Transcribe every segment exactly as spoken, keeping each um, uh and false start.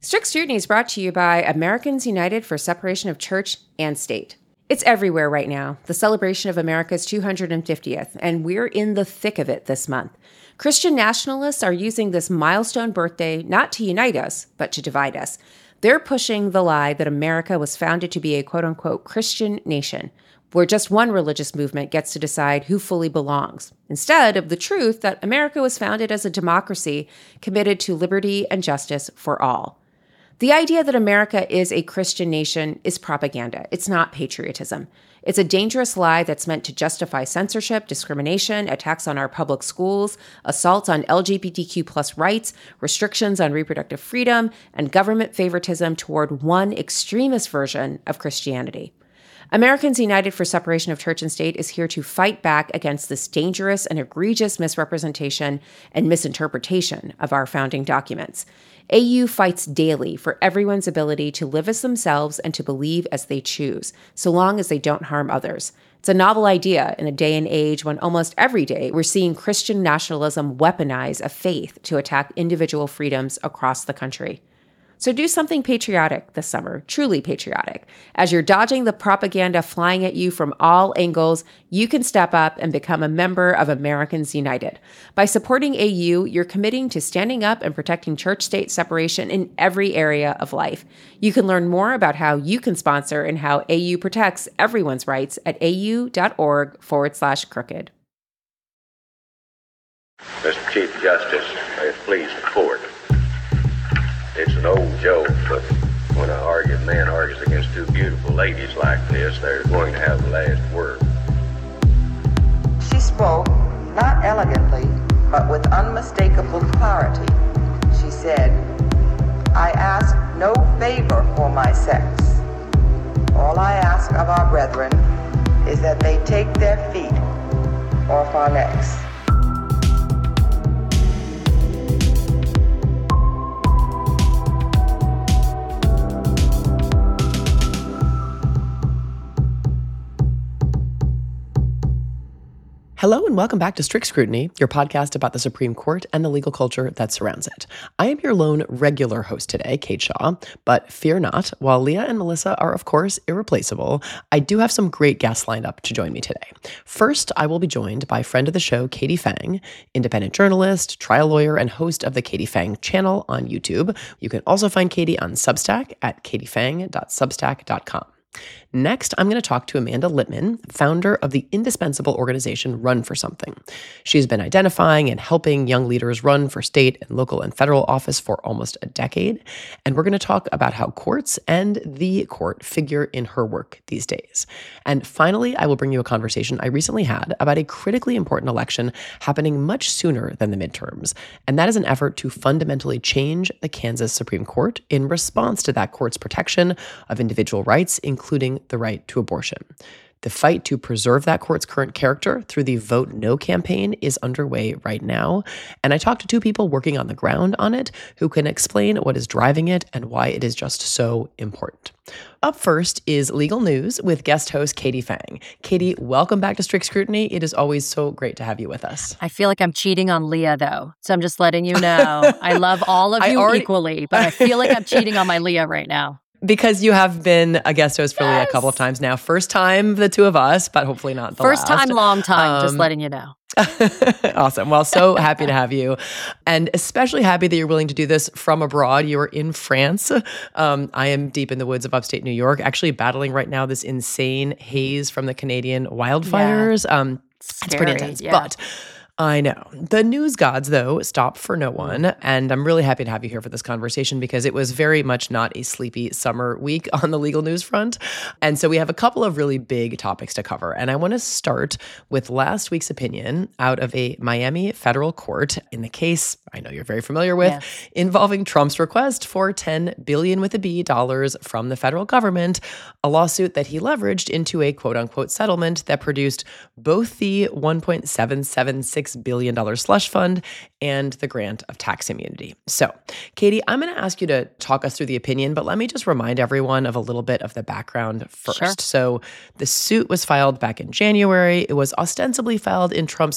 Strict Scrutiny is brought to you by Americans United for Separation of Church and State. It's everywhere right now, the celebration of America's two hundred fiftieth, and we're in the thick of it this month. Christian nationalists are using this milestone birthday not to unite us, but to divide us. They're pushing the lie that America was founded to be a quote-unquote Christian nation, where just one religious movement gets to decide who fully belongs, instead of the truth that America was founded as a democracy committed to liberty and justice for all. The idea that America is a Christian nation is propaganda. It's not patriotism. It's a dangerous lie that's meant to justify censorship, discrimination, attacks on our public schools, assaults on L G B T Q plus rights, restrictions on reproductive freedom, and government favoritism toward one extremist version of Christianity. Americans United for Separation of Church and State is here to fight back against this dangerous and egregious misrepresentation and misinterpretation of our founding documents. A U fights daily for everyone's ability to live as themselves and to believe as they choose, so long as they don't harm others. It's a novel idea in a day and age when almost every day we're seeing Christian nationalism weaponize a faith to attack individual freedoms across the country. So do something patriotic this summer, truly patriotic. As you're dodging the propaganda flying at you from all angles, you can step up and become a member of Americans United. By supporting A U, you're committing to standing up and protecting church-state separation in every area of life. You can learn more about how you can sponsor and how A U protects everyone's rights at au.org forward slash crooked. Mister Chief Justice, may it please the court. It's an old joke, but when an argued man argues against two beautiful ladies like this, they're going to have the last word. She spoke, not elegantly, but with unmistakable clarity. She said, "I ask no favor for my sex. All I ask of our brethren is that they take their feet off our necks." Hello and welcome back to Strict Scrutiny, your podcast about the Supreme Court and the legal culture that surrounds it. I am your lone regular host today, Kate Shaw, but fear not, while Leah and Melissa are of course irreplaceable, I do have some great guests lined up to join me today. First, I will be joined by friend of the show, Katie Phang, independent journalist, trial lawyer, and host of the Katie Phang channel on YouTube. You can also find Katie on Substack at katie phang dot substack dot com. Next, I'm going to talk to Amanda Litman, founder of the indispensable organization Run for Something. She's been identifying and helping young leaders run for state and local and federal office for almost a decade. And we're going to talk about how courts and the court figure in her work these days. And finally, I will bring you a conversation I recently had about a critically important election happening much sooner than the midterms. And that is an effort to fundamentally change the Kansas Supreme Court in response to that court's protection of individual rights, including the right to abortion. The fight to preserve that court's current character through the Vote No campaign is underway right now, and I talked to two people working on the ground on it who can explain what is driving it and why it is just so important. Up first is legal news with guest host Katie Phang. Katie, welcome back to Strict Scrutiny. It is always so great to have you with us. I feel like I'm cheating on Leah, though, so I'm just letting you know. I love all of you already- equally, but I feel like I'm cheating on my Leah right now. Because you have been a guest host for yes. Leah a couple of times now. First time, the two of us, but hopefully not the First last. time, long time, um, just letting you know. Awesome. Well, so happy to have you. And especially happy that you're willing to do this from abroad. You're in France. Um, I am deep in the woods of upstate New York, actually battling right now this insane haze from the Canadian wildfires. Yeah. Um, it's pretty intense. Yeah. But I know. The news gods, though, stop for no one, and I'm really happy to have you here for this conversation because it was very much not a sleepy summer week on the legal news front. And so we have a couple of really big topics to cover, and I want to start with last week's opinion out of a Miami federal court in the case I know you're very familiar with, yes. involving Trump's request for ten billion with a B dollars from the federal government, a lawsuit that he leveraged into a quote-unquote settlement that produced both the one point seven seven six billion dollars slush fund and the grant of tax immunity. So, Katie, I'm going to ask you to talk us through the opinion, but let me just remind everyone of a little bit of the background first. Sure. So, the suit was filed back in January. It was ostensibly filed in Trump's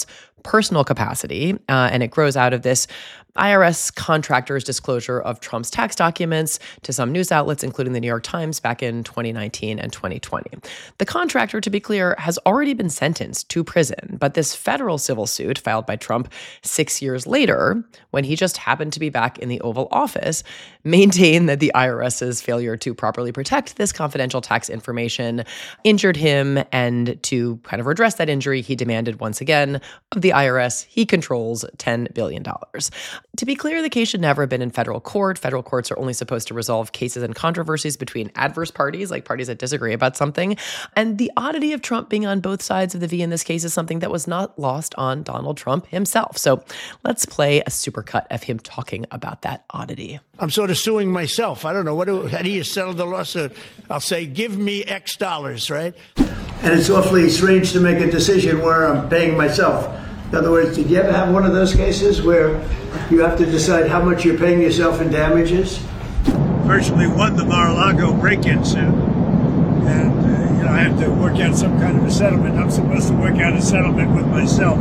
personal capacity, uh, and it grows out of this I R S contractor's disclosure of Trump's tax documents to some news outlets, including the New York Times, back in twenty nineteen and twenty twenty. The contractor, to be clear, has already been sentenced to prison, but this federal civil suit filed by Trump six years later, when he just happened to be back in the Oval Office, maintained that the IRS's failure to properly protect this confidential tax information injured him, and to kind of redress that injury, he demanded once again of the I R S he controls ten billion dollars. To be clear, the case should never have been in federal court. Federal courts are only supposed to resolve cases and controversies between adverse parties, like parties that disagree about something. And the oddity of Trump being on both sides of the V in this case is something that was not lost on Donald Trump himself. So let's play a supercut of him talking about that oddity. I'm sort of suing myself. I don't know. What do, how do you settle the lawsuit? I'll say, give me X dollars, right? And it's awfully strange to make a decision where I'm paying myself. In other words, did you ever have one of those cases where you have to decide how much you're paying yourself in damages? Virtually won the Mar-a-Lago break-in suit. And, uh, you know, I have to work out some kind of a settlement. I'm supposed to work out a settlement with myself.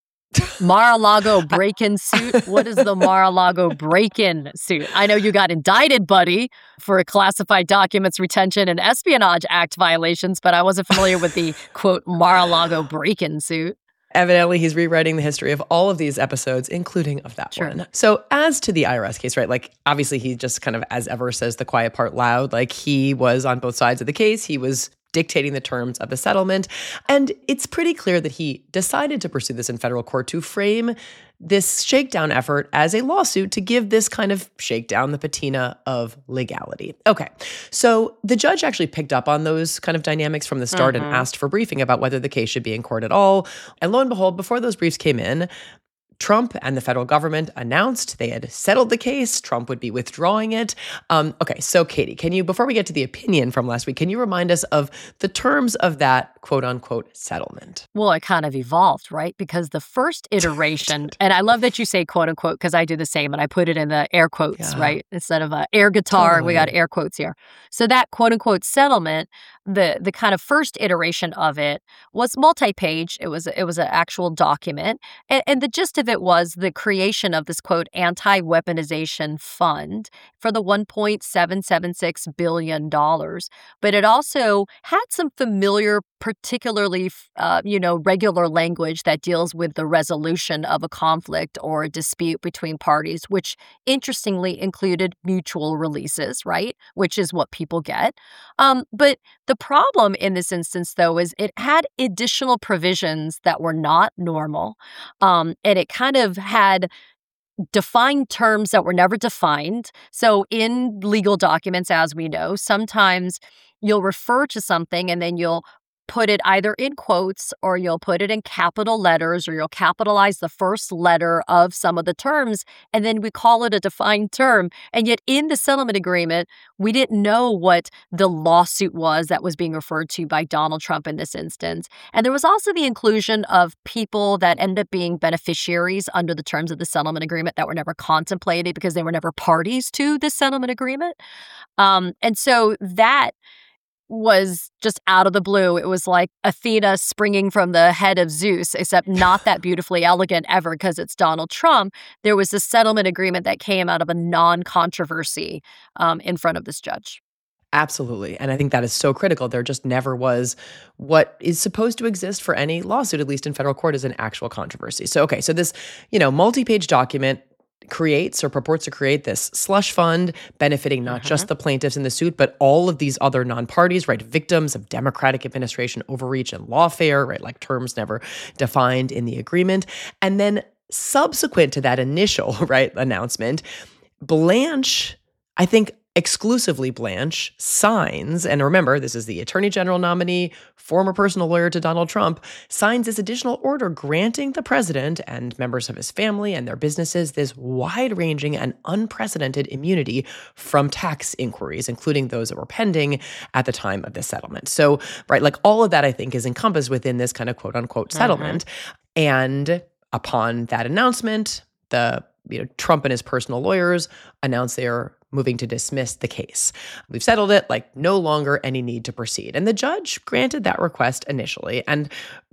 Mar-a-Lago break-in suit? What is the Mar-a-Lago break-in suit? I know you got indicted, buddy, for classified documents retention and Espionage Act violations, but I wasn't familiar with the, quote, Mar-a-Lago break-in suit. Evidently, he's rewriting the history of all of these episodes, including of that sure. one. So as to the I R S case, right, like obviously he just kind of as ever says the quiet part loud, like he was on both sides of the case. He was dictating the terms of the settlement. And it's pretty clear that he decided to pursue this in federal court to frame this shakedown effort as a lawsuit to give this kind of shakedown the patina of legality. Okay, so the judge actually picked up on those kind of dynamics from the start mm-hmm. and asked for briefing about whether the case should be in court at all. And lo and behold, before those briefs came in, Trump and the federal government announced they had settled the case. Trump would be withdrawing it. Um, okay, so Katie, can you, before we get to the opinion from last week, can you remind us of the terms of that quote unquote settlement? Well, it kind of evolved, right? Because the first iteration, and I love that you say quote unquote, because I do the same and I put it in the air quotes, yeah. right? Instead of a air guitar, totally. We got air quotes here. So that quote unquote settlement, the the kind of first iteration of it was multi-page. It was it was an actual document. And, and the gist of it was the creation of this, quote, anti-weaponization fund for the one point seven seven six billion dollars. But it also had some familiar, particularly, uh, you know, regular language that deals with the resolution of a conflict or a dispute between parties, which interestingly included mutual releases, right? Which is what people get. Um, but the problem in this instance, though, is it had additional provisions that were not normal. Um, and it kind of had defined terms that were never defined. So in legal documents, as we know, sometimes you'll refer to something and then you'll put it either in quotes or you'll put it in capital letters or you'll capitalize the first letter of some of the terms, and then we call it a defined term. And yet in the settlement agreement, we didn't know what the lawsuit was that was being referred to by Donald Trump in this instance. And there was also the inclusion of people that ended up being beneficiaries under the terms of the settlement agreement that were never contemplated because they were never parties to the settlement agreement. Um, and so that was just out of the blue. It was like Athena springing from the head of Zeus, except not that beautifully elegant ever because it's Donald Trump. There was a settlement agreement that came out of a non-controversy um, in front of this judge. Absolutely. And I think that is so critical. There just never was what is supposed to exist for any lawsuit, at least in federal court, is an actual controversy. So, okay, so this, you know, multi-page document creates or purports to create this slush fund benefiting not uh-huh. just the plaintiffs in the suit, but all of these other non-parties, right? Victims of Democratic administration overreach and lawfare, right? Like terms never defined in the agreement. And then subsequent to that initial, right, announcement, Blanche, I think exclusively Blanche, signs, and remember, this is the Attorney General nominee, former personal lawyer to Donald Trump, signs this additional order granting the president and members of his family and their businesses this wide-ranging and unprecedented immunity from tax inquiries, including those that were pending at the time of this settlement. So, right, like all of that, I think, is encompassed within this kind of quote-unquote settlement. Mm-hmm. And upon that announcement, the you know Trump and his personal lawyers announced they are moving to dismiss the case. We've settled it, like no longer any need to proceed. And the judge granted that request initially. And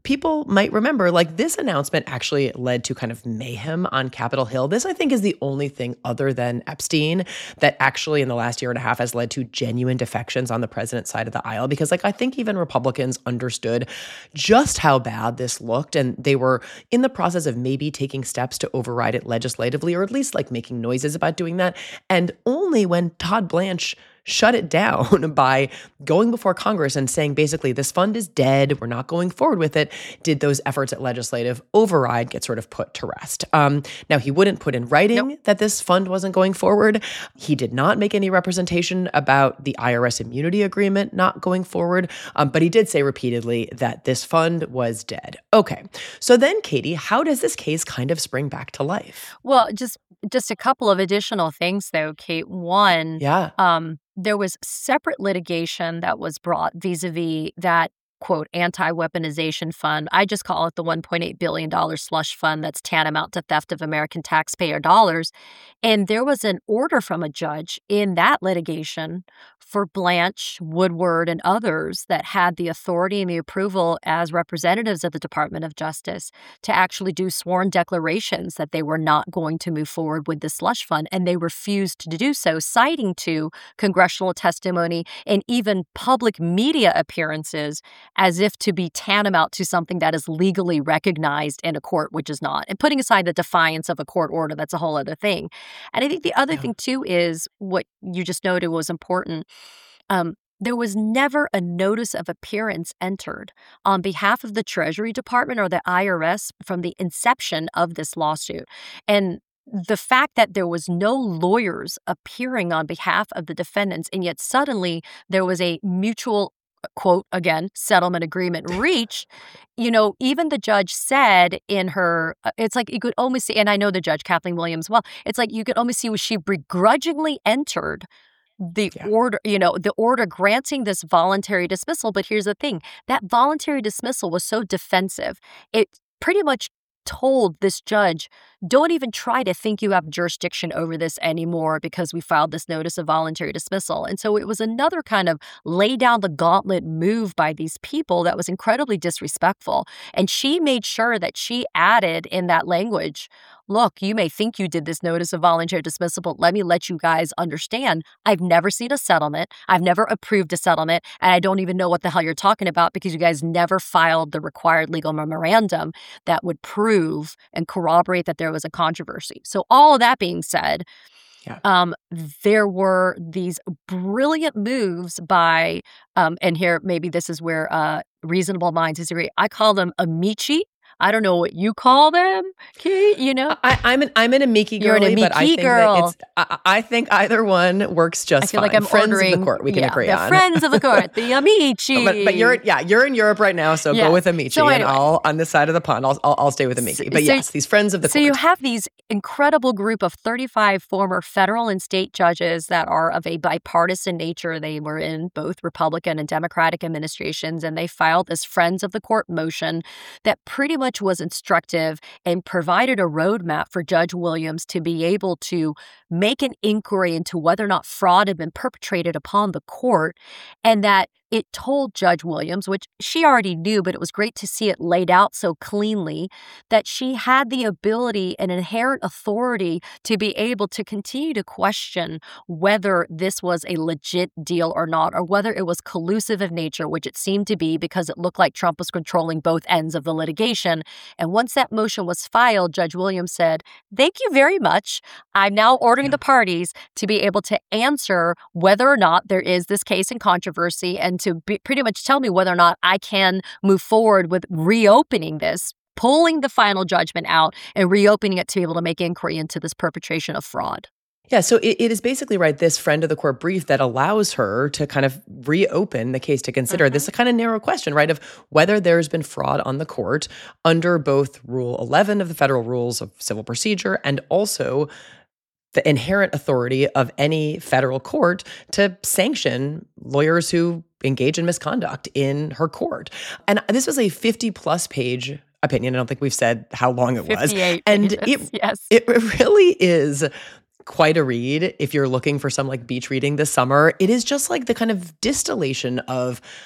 people might remember, like, this announcement actually led to kind of mayhem on Capitol Hill. This, I think, is the only thing other than Epstein that actually in the last year and a half has led to genuine defections on the president's side of the aisle. Because, like, I think even Republicans understood just how bad this looked, and they were in the process of maybe taking steps to override it legislatively, or at least like making noises about doing that. And only when Todd Blanche shut it down by going before Congress and saying, basically, this fund is dead, we're not going forward with it, did those efforts at legislative override get sort of put to rest. Um, now, he wouldn't put in writing nope. that this fund wasn't going forward. He did not make any representation about the I R S immunity agreement not going forward, um, but he did say repeatedly that this fund was dead. Okay, so then, Katie, how does this case kind of spring back to life? Well, just just a couple of additional things, though, Kate. One, yeah. um, there was separate litigation that was brought vis-a-vis that, quote, anti-weaponization fund. I just call it the one point eight billion dollars slush fund that's tantamount to theft of American taxpayer dollars. And there was an order from a judge in that litigation for Blanche, Woodward, and others that had the authority and the approval as representatives of the Department of Justice to actually do sworn declarations that they were not going to move forward with the slush fund. And they refused to do so, citing to congressional testimony and even public media appearances as if to be tantamount to something that is legally recognized in a court, which is not. And putting aside the defiance of a court order, that's a whole other thing. And I think the other yeah. thing, too, is what you just noted was important. Um, there was never a notice of appearance entered on behalf of the Treasury Department or the I R S from the inception of this lawsuit. And the fact that there was no lawyers appearing on behalf of the defendants, and yet suddenly there was a mutual, quote, again, settlement agreement reached, you know, even the judge said in her, it's like you could almost see, and I know the judge, Kathleen Williams, well, it's like you could almost see was she begrudgingly entered the yeah. order, you know, the order granting this voluntary dismissal. But here's the thing, that voluntary dismissal was so defensive. It pretty much told this judge, don't even try to think you have jurisdiction over this anymore because we filed this notice of voluntary dismissal. And so it was another kind of lay down the gauntlet move by these people that was incredibly disrespectful. And she made sure that she added in that language, look, you may think you did this notice of voluntary dismissal, but let me let you guys understand, I've never seen a settlement. I've never approved a settlement, and I don't even know what the hell you're talking about because you guys never filed the required legal memorandum that would prove and corroborate that there was a controversy. So all of that being said, yeah. um, there were these brilliant moves by, um, and here maybe this is where uh, reasonable minds disagree. I call them amici. I don't know what you call them, Kate, you know? I, I'm an I'm an amici girl, You're an amici but I think girl. That it's, I, I think either one works just I feel fine. like I'm friends ordering, of the court, we can yeah, agree the on. Friends of the court, the amici. but, but you're yeah, you're in Europe right now, so yeah. go with amici, so anyway, and I'll on this side of the pond, I'll I'll, I'll stay with amici. But so, yes, these friends of the so court. So you have these incredible group of thirty-five former federal and state judges that are of a bipartisan nature. They were in both Republican and Democratic administrations, and they filed this Friends of the Court motion that pretty much was instructive and provided a roadmap for Judge Williams to be able to make an inquiry into whether or not fraud had been perpetrated upon the court, and that it told Judge Williams, which she already knew, but it was great to see it laid out so cleanly, that she had the ability and inherent authority to be able to continue to question whether this was a legit deal or not, or whether it was collusive of nature, which it seemed to be because it looked like Trump was controlling both ends of the litigation. And once that motion was filed, Judge Williams said, thank you very much. I'm now ordering yeah. the parties to be able to answer whether or not there is this case in controversy and to be, pretty much tell me whether or not I can move forward with reopening this, pulling the final judgment out and reopening it to be able to make inquiry into this perpetration of fraud. Yeah, so it, it is basically, right, this friend of the court brief that allows her to kind of reopen the case to consider mm-hmm. this kind of narrow question, right, of whether there's been fraud on the court under both Rule eleven of the Federal Rules of Civil Procedure and also the inherent authority of any federal court to sanction lawyers who engage in misconduct in her court. And this was a fifty-plus page opinion. I don't think we've said how long it was. And pages, it, yes. it really is quite a read if you're looking for some like beach reading this summer. It is just like the kind of distillation of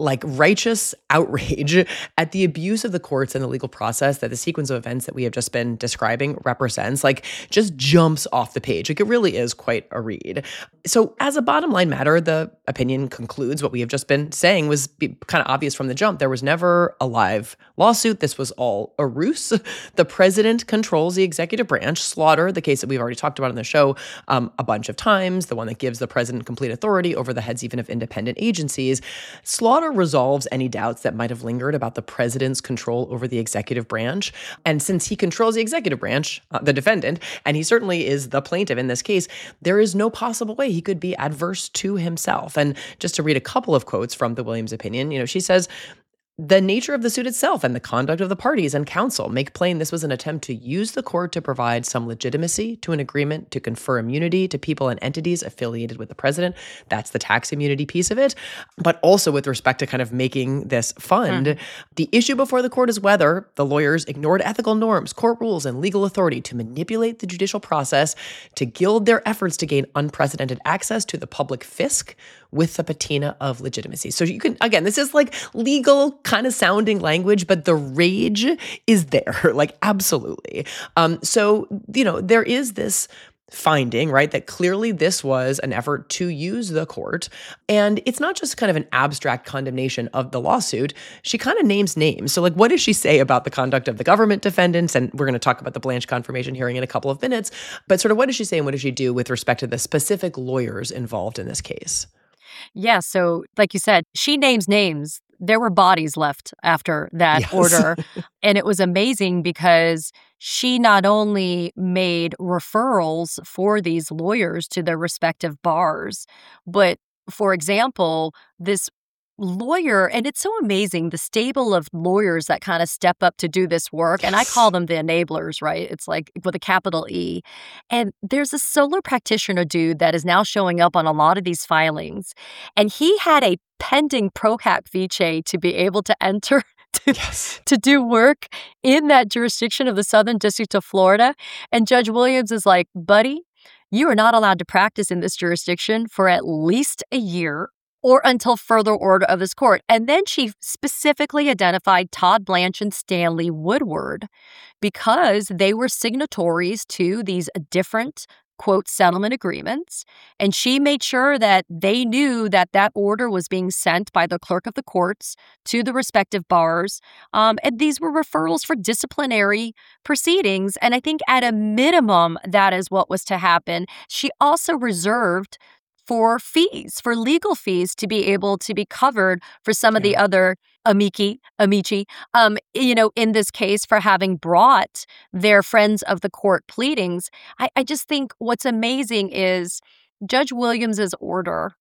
like righteous outrage at the abuse of the courts and the legal process that the sequence of events that we have just been describing represents, like just jumps off the page. Like it really is quite a read. So as a bottom line matter, the opinion concludes what we have just been saying was kind of obvious from the jump. There was never a live lawsuit. This was all a ruse. The president controls the executive branch. Slaughter, the case that we've already talked about on the show um, a bunch of times, the one that gives the president complete authority over the heads even of independent agencies. Slaughter resolves any doubts that might have lingered about the president's control over the executive branch. And since he controls the executive branch, uh, the defendant, and he certainly is the plaintiff in this case, there is no possible way he could be adverse to himself. And just to read a couple of quotes from the Williams opinion, you know, she says, "The nature of the suit itself and the conduct of the parties and counsel make plain this was an attempt to use the court to provide some legitimacy to an agreement to confer immunity to people and entities affiliated with the president." That's the tax immunity piece of it. But also with respect to kind of making this fund, hmm. the issue before the court is whether the lawyers ignored ethical norms, court rules, and legal authority to manipulate the judicial process to gild their efforts to gain unprecedented access to the public fisc with the patina of legitimacy. So you can, again, this is like legal kind of sounding language, but the rage is there, like absolutely. Um, so, you know, there is this finding, right, that clearly this was an effort to use the court. And it's not just kind of an abstract condemnation of the lawsuit. She kind of names names. So like, what does she say about the conduct of the government defendants? And we're going to talk about the Blanche confirmation hearing in a couple of minutes. But sort of what does she say and what does she do with respect to the specific lawyers involved in this case? Yeah, so like you said, she names names. There were bodies left after that yes. order. And it was amazing because she not only made referrals for these lawyers to their respective bars, but for example, this lawyer, and it's so amazing, the stable of lawyers that kind of step up to do this work. Yes. And I call them the enablers, right? It's like with a capital E. And there's a solo practitioner dude that is now showing up on a lot of these filings. And he had a pending pro hac vice to be able to enter to, yes. to do work in that jurisdiction of the Southern District of Florida. And Judge Williams is like, buddy, you are not allowed to practice in this jurisdiction for at least a year or until further order of this court. And then she specifically identified Todd Blanche and Stanley Woodward because they were signatories to these different, quote, settlement agreements. And she made sure that they knew that that order was being sent by the clerk of the courts to the respective bars. Um, and these were referrals for disciplinary proceedings. And I think at a minimum, that is what was to happen. She also reserved for fees, for legal fees to be able to be covered for some of yeah. the other amici, amici, um, you know, in this case for having brought their friends of the court pleadings. I, I just think what's amazing is Judge Williams's order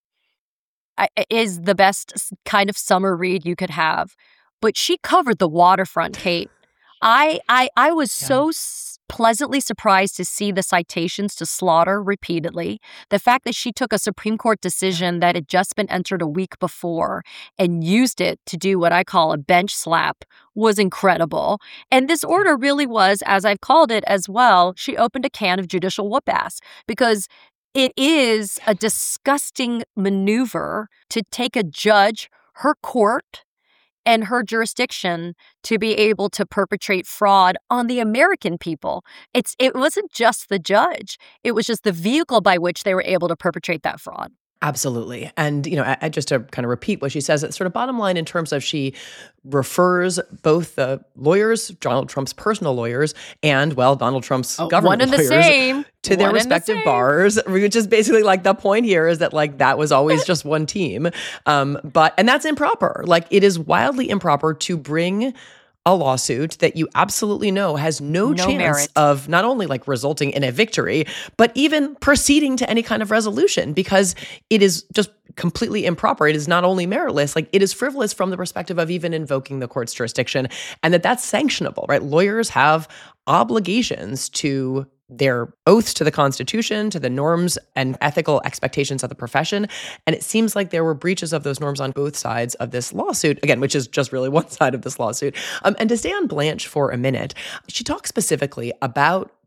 is the best kind of summer read you could have, but she covered the waterfront, Kate. I I I was yeah. so s- pleasantly surprised to see the citations to Slaughter repeatedly. The fact that she took a Supreme Court decision that had just been entered a week before and used it to do what I call a bench slap was incredible. And this order really was, as I've called it as well, she opened a can of judicial whoop-ass because it is a disgusting maneuver to take a judge, her court, and her jurisdiction to be able to perpetrate fraud on the American people. It's it wasn't just the judge. It was just the vehicle by which they were able to perpetrate that fraud. Absolutely. And, you know, I, I just to kind of repeat what she says, it's sort of bottom line in terms of she refers both the lawyers, Donald Trump's personal lawyers, and, well, Donald Trump's oh, government one and lawyers the same. to their one respective the bars, which is basically like the point here is that like that was always just one team. Um, but and that's improper. Like it is wildly improper to bring a lawsuit that you absolutely know has no, no chance merit. of not only like resulting in a victory, but even proceeding to any kind of resolution because it is just completely improper. It is not only meritless, like it is frivolous from the perspective of even invoking the court's jurisdiction and that that's sanctionable, right? Lawyers have obligations to their oaths to the Constitution, to the norms and ethical expectations of the profession. And it seems like there were breaches of those norms on both sides of this lawsuit, again, which is just really one side of this lawsuit. Um, and to stay on Blanche for a minute, she talks specifically about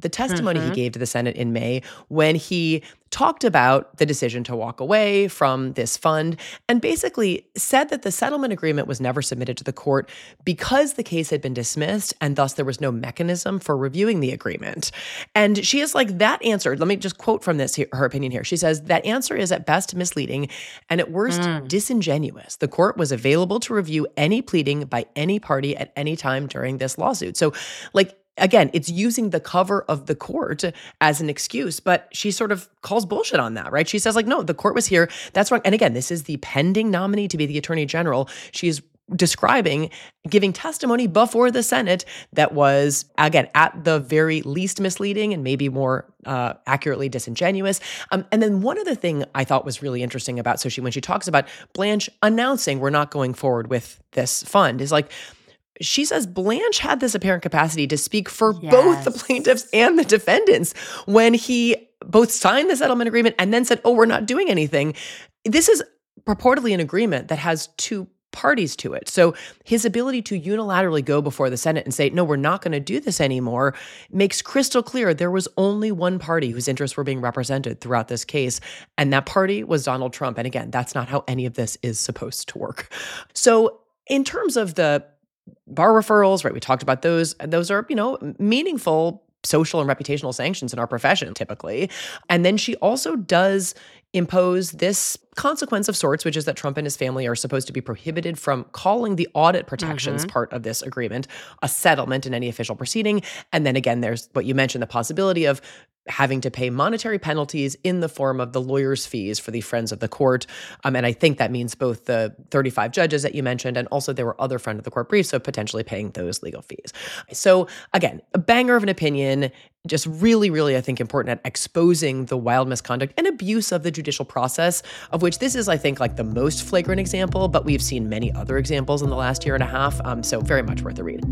the testimony Mm-hmm. he gave to the Senate in May when he talked about the decision to walk away from this fund and basically said that the settlement agreement was never submitted to the court because the case had been dismissed and thus there was no mechanism for reviewing the agreement. And she is like, that answer, let me just quote from this, her opinion here. She says, that answer is at best misleading and at worst mm. disingenuous. The court was available to review any pleading by any party at any time during this lawsuit. So like, again, it's using the cover of the court as an excuse, but she sort of calls bullshit on that, right? She says like, no, the court was here. That's wrong. And again, this is the pending nominee to be the attorney general. She's describing, giving testimony before the Senate that was, again, at the very least misleading and maybe more uh, accurately disingenuous. Um, and then one other thing I thought was really interesting about, so she, when she talks about Blanche announcing we're not going forward with this fund, is like, she says Blanche had this apparent capacity to speak for yes. both the plaintiffs and the defendants when he both signed the settlement agreement and then said, oh, we're not doing anything. This is purportedly an agreement that has two parties to it. So his ability to unilaterally go before the Senate and say, no, we're not going to do this anymore, makes crystal clear there was only one party whose interests were being represented throughout this case. And that party was Donald Trump. And again, that's not how any of this is supposed to work. So in terms of the bar referrals, right? We talked about those. Those are, you know, meaningful social and reputational sanctions in our profession typically. And then she also does impose this consequence of sorts, which is that Trump and his family are supposed to be prohibited from calling the audit protections mm-hmm. part of this agreement a settlement in any official proceeding. And then again, there's what you mentioned, the possibility of having to pay monetary penalties in the form of the lawyers' fees for the friends of the court. Um, and I think that means both the thirty-five judges that you mentioned, and also there were other friend of the court briefs, so potentially paying those legal fees. So again, a banger of an opinion, just really, really, I think, important at exposing the wild misconduct and abuse of the judicial process, of which this is, I think, like the most flagrant example, but we've seen many other examples in the last year and a half. Um, so very much worth a read.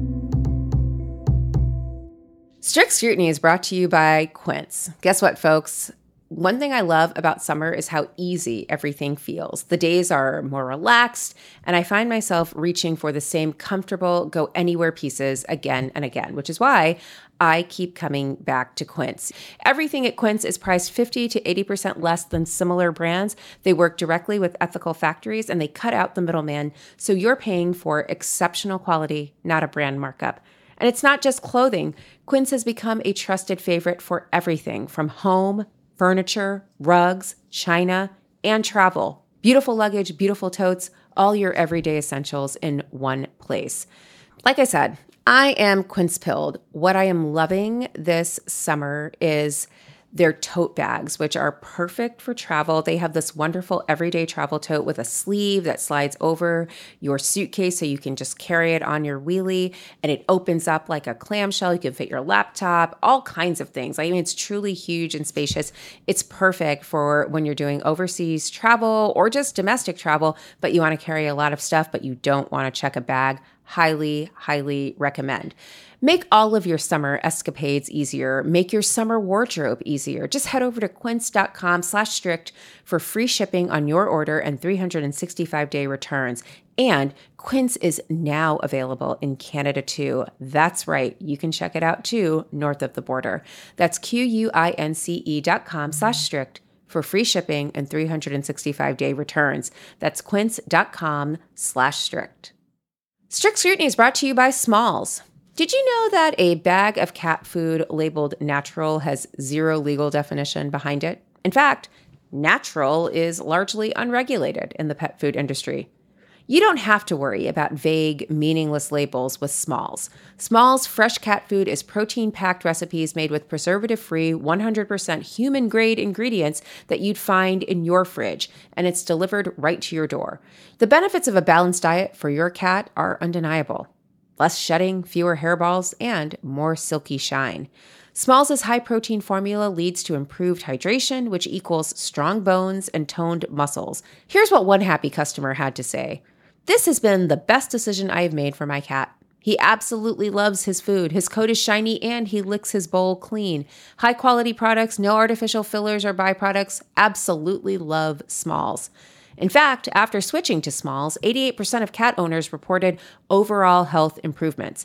Strict Scrutiny is brought to you by Quince. Guess what, folks? One thing I love about summer is how easy everything feels. The days are more relaxed, and I find myself reaching for the same comfortable, go-anywhere pieces again and again, which is why I keep coming back to Quince. Everything at Quince is priced fifty to eighty percent less than similar brands. They work directly with ethical factories, and they cut out the middleman, so you're paying for exceptional quality, not a brand markup. And it's not just clothing. Quince has become a trusted favorite for everything from home, furniture, rugs, china, and travel. Beautiful luggage, beautiful totes, all your everyday essentials in one place. Like I said, I am Quince-pilled. What I am loving this summer is their tote bags, which are perfect for travel. They have this wonderful everyday travel tote with a sleeve that slides over your suitcase so you can just carry it on your wheelie, and it opens up like a clamshell. You can fit your laptop, all kinds of things. I mean, it's truly huge and spacious. It's perfect for when you're doing overseas travel or just domestic travel, but you want to carry a lot of stuff, but you don't want to check a bag. Highly, highly recommend. Make all of your summer escapades easier. Make your summer wardrobe easier. Just head over to quince.com slash strict for free shipping on your order and three hundred sixty-five day returns. And Quince is now available in Canada too. That's right. You can check it out too, north of the border. That's Q-U-I-N-C-E dot com slash strict for free shipping and three hundred sixty-five day returns. That's quince.com slash strict. Strict Scrutiny is brought to you by Smalls. Did you know that a bag of cat food labeled natural has zero legal definition behind it? In fact, natural is largely unregulated in the pet food industry. You don't have to worry about vague, meaningless labels with Smalls. Smalls fresh cat food is protein-packed recipes made with preservative-free, one hundred percent human-grade ingredients that you'd find in your fridge, and it's delivered right to your door. The benefits of a balanced diet for your cat are undeniable. Less shedding, fewer hairballs, and more silky shine. Smalls' high-protein formula leads to improved hydration, which equals strong bones and toned muscles. Here's what one happy customer had to say. This has been the best decision I have made for my cat. He absolutely loves his food. His coat is shiny and he licks his bowl clean. High quality products, no artificial fillers or byproducts. Absolutely love Smalls. In fact, after switching to Smalls, eighty-eight percent of cat owners reported overall health improvements.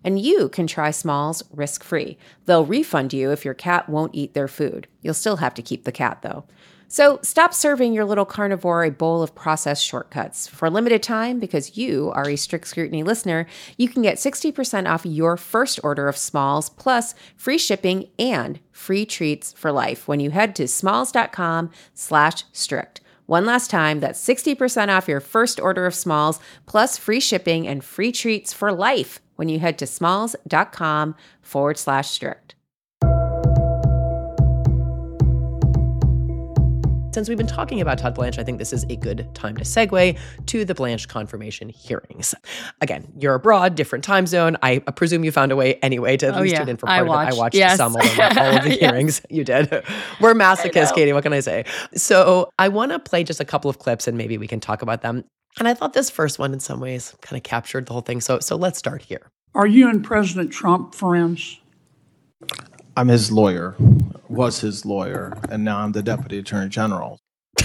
And you can try Smalls risk-free. They'll refund you if your cat won't eat their food. You'll still have to keep the cat, though. So stop serving your little carnivore a bowl of processed shortcuts. For a limited time, because you are a Strict Scrutiny listener, you can get sixty percent off your first order of Smalls, plus free shipping and free treats for life when you head to smalls.com slash strict. One last time, that's sixty percent off your first order of Smalls, plus free shipping and free treats for life when you head to smalls.com forward slash strict. Since we've been talking about Todd Blanche, I think this is a good time to segue to the Blanche confirmation hearings. Again, you're abroad, different time zone. I presume you found a way anyway to at oh, least yeah. tune in for part I of watched. it. I watched yes. some of them, all of the hearings. Yes. You did. We're masochists, Katie. What can I say? So I want to play just a couple of clips and maybe we can talk about them. And I thought this first one in some ways kind of captured the whole thing. So, so let's start here. Are you and President Trump friends? I'm his lawyer, was his lawyer, and now I'm the Deputy Attorney General.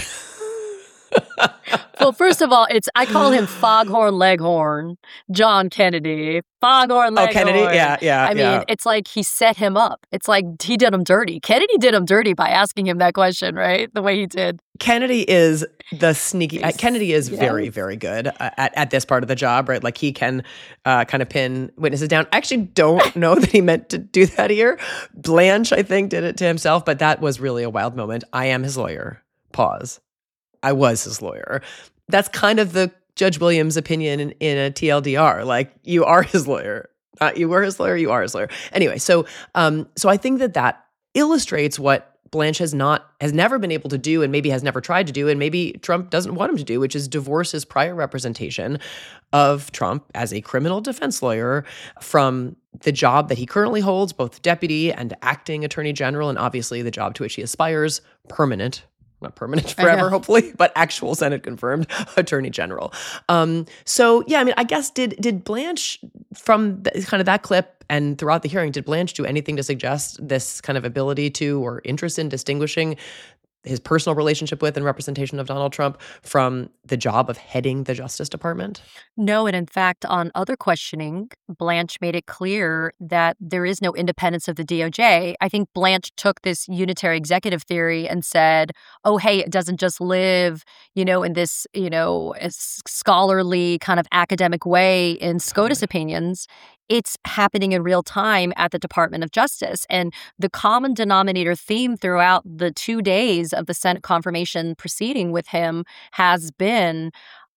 Well, first of all, it's I call him Foghorn Leghorn, John Kennedy. Foghorn Leghorn. Oh, Kennedy? Yeah, yeah, I mean, yeah. it's like he set him up. It's like he did him dirty. Kennedy did him dirty by asking him that question, right? The way he did. Kennedy is the sneaky. Uh, Kennedy is yes. very, very good uh, at, at this part of the job, right? Like he can uh, kind of pin witnesses down. I actually don't know that he meant to do that here. Blanche, I think, did it to himself, but that was really a wild moment. I am his lawyer. Pause. I was his lawyer. That's kind of the Judge Williams opinion in, in a T L D R. Like, you are his lawyer. Uh, you were his lawyer, you are his lawyer. Anyway, so um, so I think that that illustrates what Blanche has not, has never been able to do and maybe has never tried to do and maybe Trump doesn't want him to do, which is divorce his prior representation of Trump as a criminal defense lawyer from the job that he currently holds, both deputy and acting attorney general, and obviously the job to which he aspires, permanent. Not permanent forever, hopefully, but actual Senate confirmed attorney general. Um, so yeah, I mean, I guess did did Blanche, from the, kind of that clip and throughout the hearing, did Blanche do anything to suggest this kind of ability to or interest in distinguishing his personal relationship with and representation of Donald Trump from the job of heading the Justice Department? No, and in fact, on other questioning, Blanche made it clear that there is no independence of the D O J. I think Blanche took this unitary executive theory and said, oh, hey, it doesn't just live, you know, in this, you know, scholarly kind of academic way in SCOTUS opinions. It's happening in real time at the Department of Justice. And the common denominator theme throughout the two days of the Senate confirmation proceeding with him has been,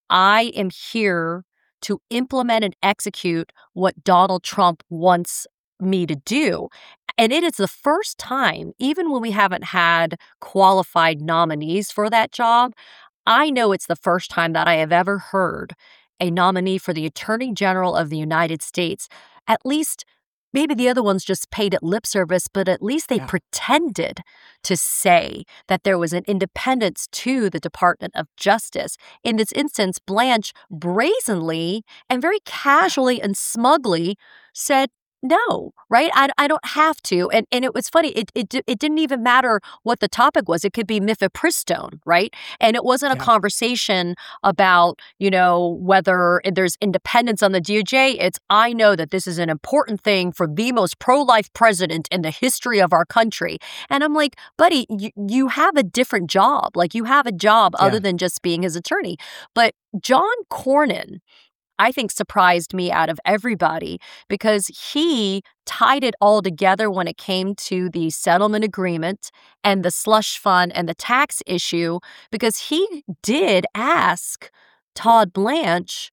I am here to implement and execute what Donald Trump wants me to do. And it is the first time, even when we haven't had qualified nominees for that job, I know it's the first time that I have ever heard a nominee for the Attorney General of the United States. At least, maybe the other ones just paid it lip service, but at least they yeah. pretended to say that there was an independence to the Department of Justice. In this instance, Blanche brazenly and very casually and smugly said, no, right? I, I don't have to. And and it was funny. It, it it didn't even matter what the topic was. It could be mifepristone, right? And it wasn't yeah. a conversation about, you know, whether there's independence on the D O J. It's, I know that this is an important thing for the most pro-life president in the history of our country. And I'm like, buddy, you, you have a different job. Like, you have a job yeah. other than just being his attorney. But John Cornyn, I think, surprised me out of everybody because he tied it all together when it came to the settlement agreement and the slush fund and the tax issue, because he did ask Todd Blanche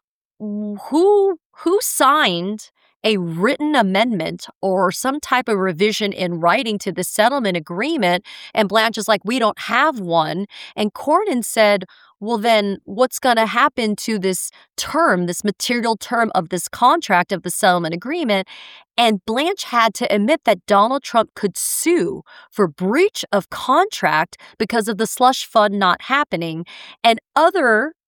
who who signed a written amendment or some type of revision in writing to the settlement agreement. And Blanche is like, we don't have one. And Cornyn said, well, then what's going to happen to this term, this material term of this contract of the settlement agreement? And Blanche had to admit that Donald Trump could sue for breach of contract because of the slush fund not happening. And other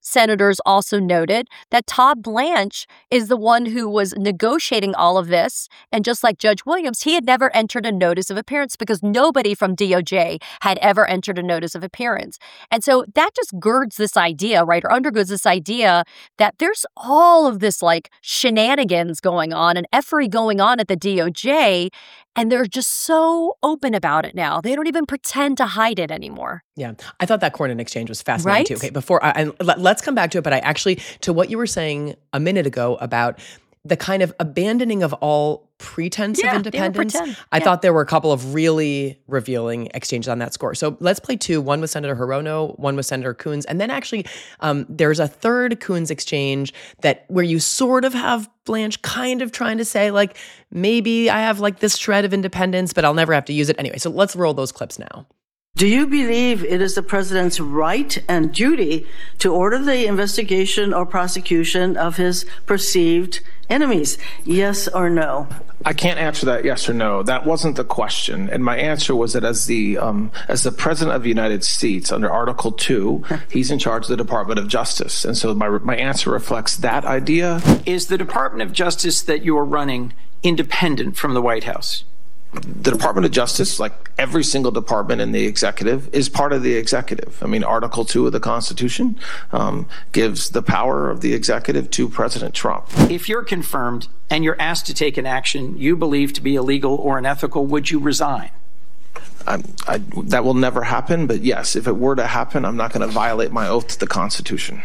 senators also noted that Todd Blanche is the one who was negotiating all of this. And just like Judge Williams, he had never entered a notice of appearance because nobody from D O J had ever entered a notice of appearance. And so that just girds this idea, right, or undergirds this idea that there's all of this like shenanigans going on and effery going on at the D O J. And they're just so open about it now. They don't even pretend to hide it anymore. Yeah. I thought that Cornyn exchange was fascinating Right? too. Okay, before I, and let, let's come back to it, but I actually, to what you were saying a minute ago about the kind of abandoning of all pretense Yeah, of they don't independence, pretend. I Yeah. thought there were a couple of really revealing exchanges on that score. So let's play two, one with Senator Hirono, one with Senator Coons, and then actually um, there's a third Coons exchange that where you sort of have Blanche kind of trying to say like, maybe I have like this shred of independence, but I'll never have to use it anyway. So let's roll those clips now. Do you believe it is the president's right and duty to order the investigation or prosecution of his perceived enemies? Yes or no? I can't answer that yes or no. That wasn't the question. And my answer was that as the um, as the president of the United States under Article two, he's in charge of the Department of Justice. And so my my answer reflects that idea. Is the Department of Justice that you are running independent from the White House? The Department of Justice, like every single department in the executive, is part of the executive. I mean, Article two of the Constitution um, gives the power of the executive to President Trump. If you're confirmed and you're asked to take an action you believe to be illegal or unethical, would you resign? I, I, that will never happen, but yes, if it were to happen, I'm not going to violate my oath to the Constitution.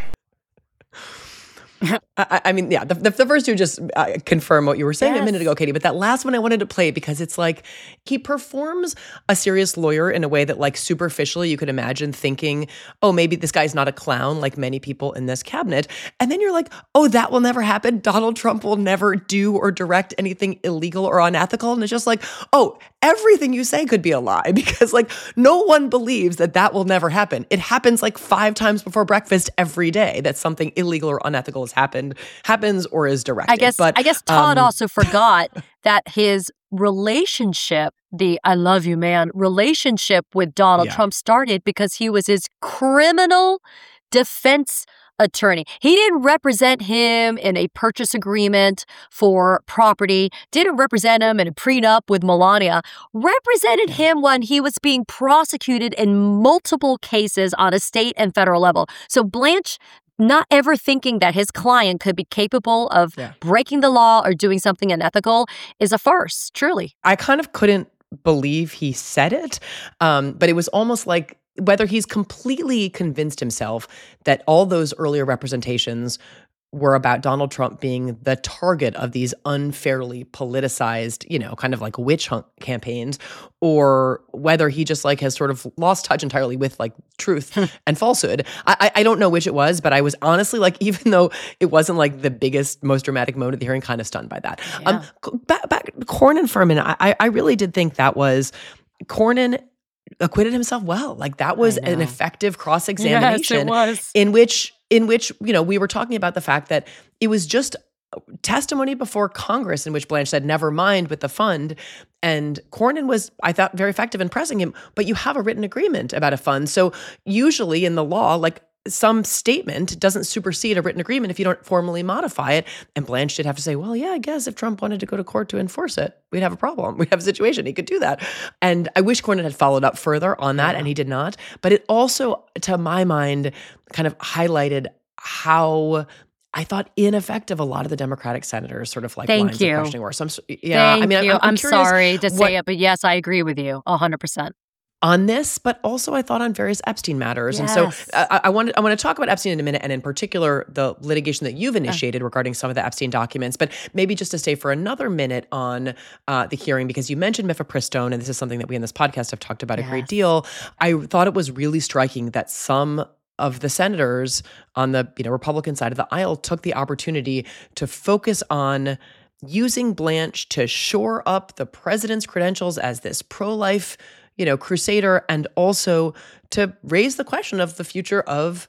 I, I mean, yeah, the, the, the first two just uh, confirm what you were saying Yes. a minute ago, Katie. But that last one I wanted to play because it's like he performs a serious lawyer in a way that, like, superficially you could imagine thinking, oh, maybe this guy's not a clown like many people in this cabinet. And then you're like, oh, that will never happen. Donald Trump will never do or direct anything illegal or unethical. And it's just like, oh, everything you say could be a lie because, like, no one believes that that will never happen. It happens like five times before breakfast every day that something illegal or unethical has happened, happens or is directed. I guess but, I guess Todd um, also forgot that his relationship, the I love you man relationship with Donald Yeah. Trump started because he was his criminal defense attorney. He didn't represent him in a purchase agreement for property, didn't represent him in a prenup with Melania, represented him when he was being prosecuted in multiple cases on a state and federal level. So Blanche not ever thinking that his client could be capable of Yeah. breaking the law or doing something unethical is a farce, truly. I kind of couldn't believe he said it, um, but it was almost like whether he's completely convinced himself that all those earlier representations were about Donald Trump being the target of these unfairly politicized, you know, kind of like witch hunt campaigns, or whether he just like has sort of lost touch entirely with like truth and falsehood. I, I don't know which it was, but I was honestly like, even though it wasn't like the biggest, most dramatic moment of the hearing, kind of stunned by that. Um, back, back Cornyn for a minute. I, I really did think that was Cornyn acquitted himself well. Like that was an effective cross-examination was. in which in which, you know, we were talking about the fact that it was just testimony before Congress in which Blanche said, never mind with the fund. And Cornyn was, I thought, very effective in pressing him, but you have a written agreement about a fund. So usually in the law, like some statement doesn't supersede a written agreement if you don't formally modify it. And Blanche did have to say, well, yeah, I guess if Trump wanted to go to court to enforce it, we'd have a problem. We'd have a situation. He could do that. And I wish Cornyn had followed up further on that, and he did not. But it also, to my mind, kind of highlighted how I thought ineffective a lot of the Democratic senators sort of like Thank lines you. of questioning were. So I'm, s- yeah, Thank I mean, you. I'm, I'm, I'm curious sorry to what- say it, but yes, I agree with you one hundred percent. on this, but also I thought on various Epstein matters. Yes. And so I, I wanted I want to talk about Epstein in a minute, and in particular the litigation that you've initiated uh. regarding some of the Epstein documents. But maybe just to stay for another minute on uh, the hearing, because you mentioned mifepristone, and this is something that we in this podcast have talked about yes. a great deal. I thought it was really striking that some of the senators on the you know Republican side of the aisle took the opportunity to focus on using Blanche to shore up the president's credentials as this pro-life you know, crusader, and also to raise the question of the future of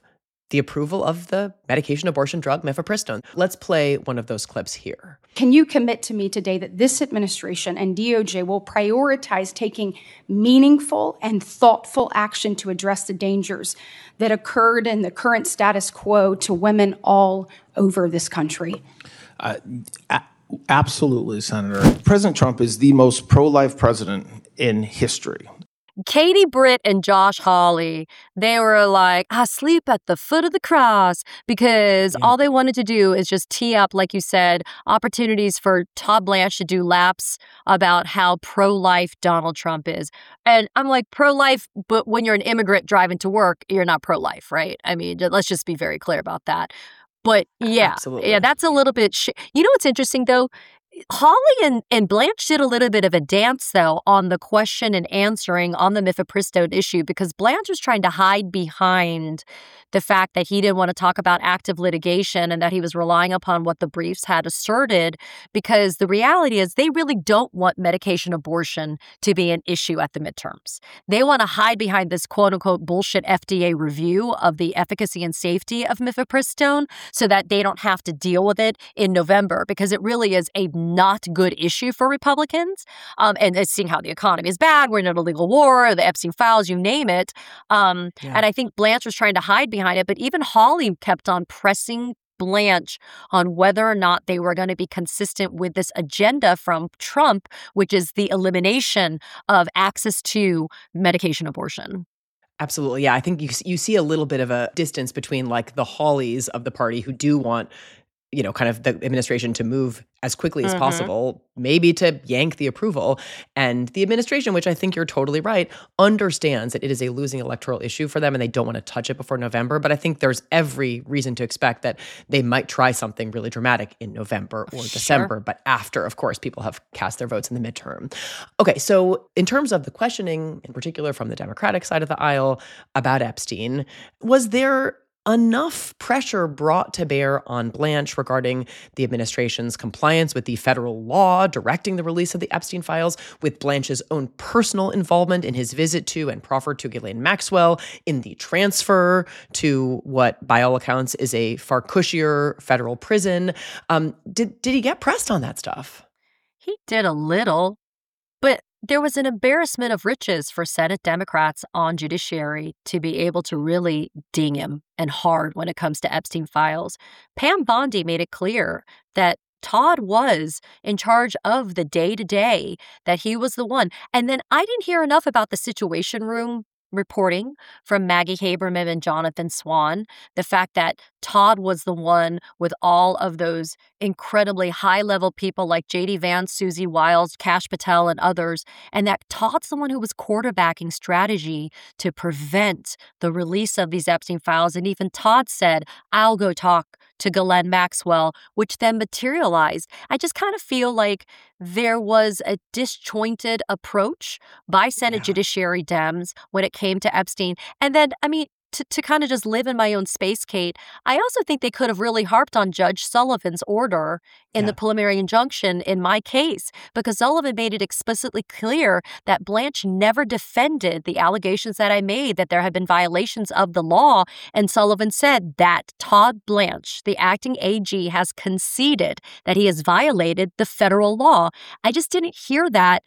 the approval of the medication abortion drug mifepristone. Let's play one of those clips here. Can you commit to me today that this administration and D O J will prioritize taking meaningful and thoughtful action to address the dangers that occurred in the current status quo to women all over this country? Uh, a- absolutely, Senator. President Trump is the most pro-life president in history. Katie Britt and Josh Hawley, they were like, I sleep at the foot of the cross, because yeah. all they wanted to do is just tee up, like you said, opportunities for Todd Blanche to do laps about how pro-life Donald Trump is. And I'm like, pro-life, but when you're an immigrant driving to work, you're not pro-life, right? I mean, let's just be very clear about that. But yeah, Absolutely. yeah, that's a little bit, sh- you know what's interesting though? Hawley and, and Blanche did a little bit of a dance, though, on the question and answering on the mifepristone issue, because Blanche was trying to hide behind the fact that he didn't want to talk about active litigation and that he was relying upon what the briefs had asserted, because the reality is they really don't want medication abortion to be an issue at the midterms. They want to hide behind this quote-unquote bullshit F D A review of the efficacy and safety of mifepristone so that they don't have to deal with it in November, because it really is a not good issue for Republicans. Um, and seeing how the economy is bad, we're in an illegal war, the Epstein files, you name it. Um, yeah. And I think Blanche was trying to hide behind it, but even Hawley kept on pressing Blanche on whether or not they were going to be consistent with this agenda from Trump, which is the elimination of access to medication abortion. Absolutely. Yeah, I think you you see a little bit of a distance between like the Hawleys of the party who do want, you know, kind of the administration to move as quickly as mm-hmm. possible, maybe to yank the approval. And the administration, which I think you're totally right, understands that it is a losing electoral issue for them and they don't want to touch it before November. But I think there's every reason to expect that they might try something really dramatic in November or sure. December, but after, of course, people have cast their votes in the midterm. Okay, so in terms of the questioning, in particular from the Democratic side of the aisle about Epstein, was there enough pressure brought to bear on Blanche regarding the administration's compliance with the federal law directing the release of the Epstein files, with Blanche's own personal involvement in his visit to and proffer to Ghislaine Maxwell, in the transfer to what, by all accounts, is a far cushier federal prison? Um, did did he get pressed on that stuff? He did a little, but there was an embarrassment of riches for Senate Democrats on judiciary to be able to really ding him, and hard when it comes to Epstein files. Pam Bondi made it clear that Todd was in charge of the day-to-day, that he was the one. And then I didn't hear enough about the Situation Room reporting from Maggie Haberman and Jonathan Swan, the fact that Todd was the one with all of those incredibly high-level people like J D Vance, Susie Wiles, Kash Patel, and others, and that Todd's the one who was quarterbacking strategy to prevent the release of these Epstein files. And even Todd said, I'll go talk to Ghislaine Maxwell, which then materialized. I just kind of feel like there was a disjointed approach by Senate yeah. Judiciary Dems when it came to Epstein. And then, I mean, to, to kind of just live in my own space, Kate, I also think they could have really harped on Judge Sullivan's order in yeah. the preliminary injunction in my case, because Sullivan made it explicitly clear that Blanche never defended the allegations that I made, that there had been violations of the law. And Sullivan said that Todd Blanche, the acting A G, has conceded that he has violated the federal law. I just didn't hear that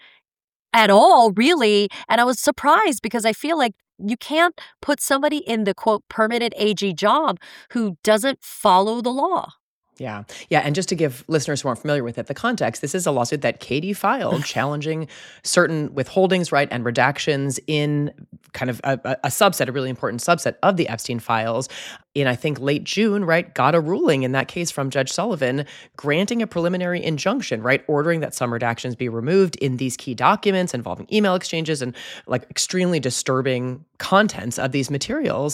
at all, really. And I was surprised, because I feel like you can't put somebody in the, quote, permanent A G job who doesn't follow the law. Yeah. Yeah. And just to give listeners who aren't familiar with it the context, this is a lawsuit that Katie filed challenging certain withholdings, right, and redactions in kind of a, a subset, a really important subset of the Epstein files. In, I think, late June, right, got a ruling in that case from Judge Sullivan granting a preliminary injunction, right, ordering that some redactions be removed in these key documents involving email exchanges and like extremely disturbing contents of these materials.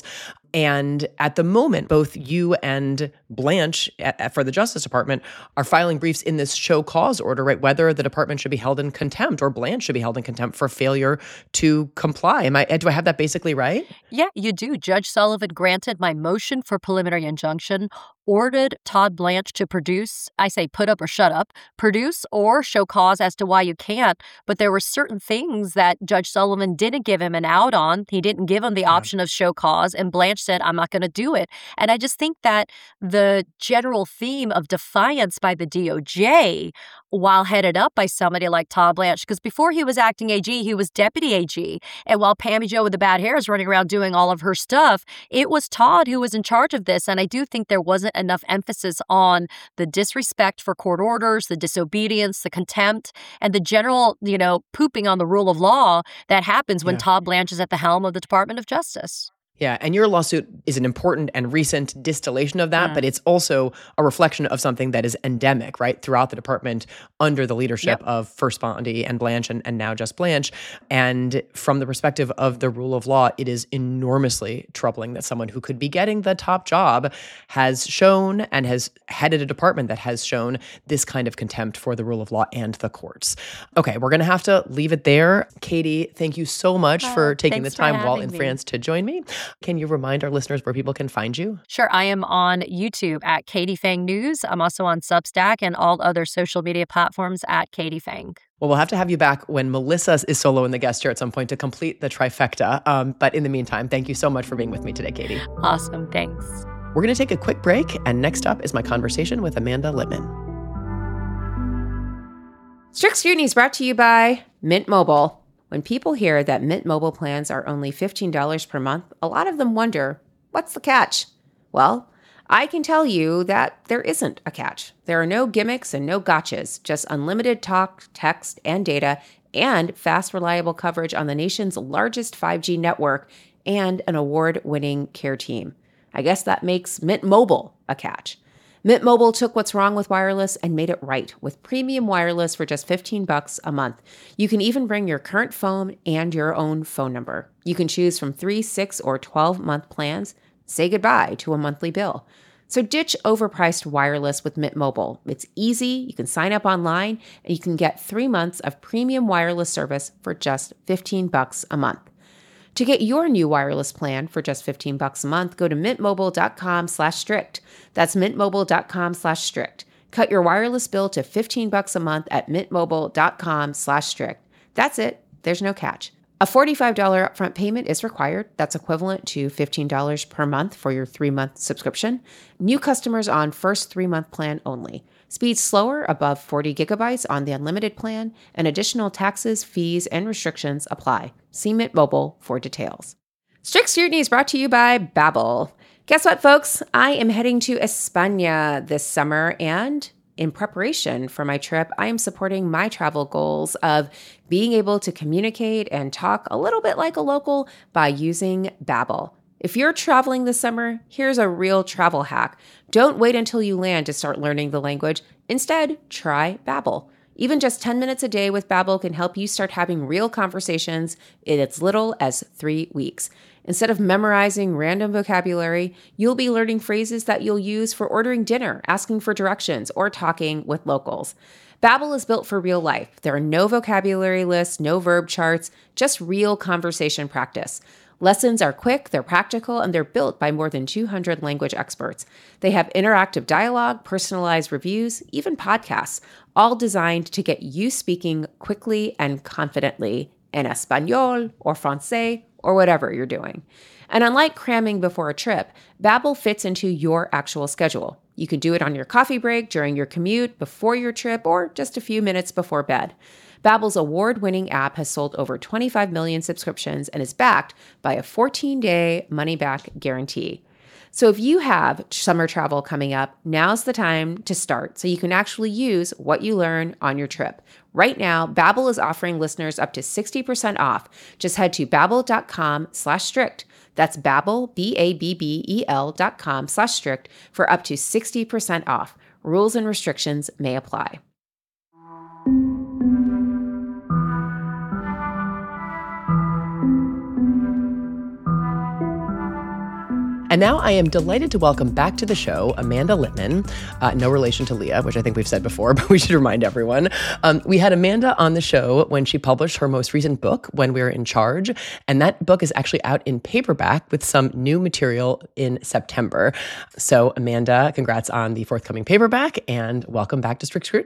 And at the moment, both you and Blanche at, at, for the Justice Department are filing briefs in this show cause order, right? Whether the department should be held in contempt or Blanche should be held in contempt for failure to comply. Am I, do I have that basically right? Yeah, you do. Judge Sullivan granted my motion for preliminary injunction, ordered Todd Blanche to produce, I say put up or shut up, produce or show cause as to why you can't. But there were certain things that Judge Sullivan didn't give him an out on. He didn't give him the yeah. option of show cause. And Blanche said, I'm not going to do it. And I just think that the general theme of defiance by the D O J, while headed up by somebody like Todd Blanche, because before he was acting A G, he was deputy A G. And while Pammy Jo with the bad hair is running around doing all of her stuff, it was Todd who was in charge of this. And I do think there wasn't enough emphasis on the disrespect for court orders, the disobedience, the contempt, and the general, you know, pooping on the rule of law that happens when Yeah. Todd Blanche is at the helm of the Department of Justice. Yeah, and your lawsuit is an important and recent distillation of that, Mm. but it's also a reflection of something that is endemic, right, throughout the department under the leadership Yep. of first Bondi and Blanche and, and now just Blanche. And from the perspective of the rule of law, it is enormously troubling that someone who could be getting the top job has shown and has headed a department that has shown this kind of contempt for the rule of law and the courts. Okay, we're going to have to leave it there. Katie, thank you so much Oh, for taking the thanks for time while having in me. France to join me. Can you remind our listeners where people can find you? Sure. I am on YouTube at Katie Fang News. I'm also on Substack and all other social media platforms at Katie Fang. Well, we'll have to have you back when Melissa is solo in the guest chair at some point to complete the trifecta. Um, but in the meantime, thank you so much for being with me today, Katie. Awesome. Thanks. We're going to take a quick break, and next up is my conversation with Amanda Litman. Strict Scrutiny is brought to you by Mint Mobile. When people hear that Mint Mobile plans are only fifteen dollars per month, a lot of them wonder, what's the catch? Well, I can tell you that there isn't a catch. There are no gimmicks and no gotchas, just unlimited talk, text, and data, and fast, reliable coverage on the nation's largest five G network and an award-winning care team. I guess that makes Mint Mobile a catch. Mint Mobile took what's wrong with wireless and made it right with premium wireless for just fifteen bucks a month. You can even bring your current phone and your own phone number. You can choose from three, six, or twelve-month plans. Say goodbye to a monthly bill. So ditch overpriced wireless with Mint Mobile. It's easy. You can sign up online and you can get three months of premium wireless service for just fifteen bucks a month. To get your new wireless plan for just fifteen bucks a month, go to mintmobile.com slash strict. That's mintmobile.com slash strict. Cut your wireless bill to fifteen bucks a month at mintmobile.com slash strict. That's it. There's no catch. A forty-five dollars upfront payment is required. That's equivalent to fifteen dollars per month for your three-month subscription. New customers on first three-month plan only. Speed slower above forty gigabytes on the unlimited plan, and additional taxes, fees, and restrictions apply. See Mint Mobile for details. Strict Scrutiny is brought to you by Babbel. Guess what, folks? I am heading to España this summer, and in preparation for my trip, I am supporting my travel goals of being able to communicate and talk a little bit like a local by using Babbel. If you're traveling this summer, here's a real travel hack. Don't wait until you land to start learning the language. Instead, try Babbel. Even just ten minutes a day with Babbel can help you start having real conversations in as little as three weeks. Instead of memorizing random vocabulary, you'll be learning phrases that you'll use for ordering dinner, asking for directions, or talking with locals. Babbel is built for real life. There are no vocabulary lists, no verb charts, just real conversation practice. Lessons are quick, they're practical, and they're built by more than two hundred language experts. They have interactive dialogue, personalized reviews, even podcasts, all designed to get you speaking quickly and confidently in Espanol or Francais or whatever you're doing. And unlike cramming before a trip, Babbel fits into your actual schedule. You can do it on your coffee break, during your commute, before your trip, or just a few minutes before bed. Babbel's award-winning app has sold over twenty-five million subscriptions and is backed by a fourteen-day money-back guarantee. So if you have summer travel coming up, now's the time to start so you can actually use what you learn on your trip. Right now, Babbel is offering listeners up to sixty percent off. Just head to babbel.com slash strict. That's Babbel, B A B B E L dot com slash strict for up to sixty percent off. Rules and restrictions may apply. And now I am delighted to welcome back to the show Amanda Litman, uh, no relation to Leah, which I think we've said before, but we should remind everyone. Um, we had Amanda on the show when she published her most recent book, When We Were in Charge, and that book is actually out in paperback with some new material in September. So Amanda, congrats on the forthcoming paperback, and welcome back to Strict Scrutiny.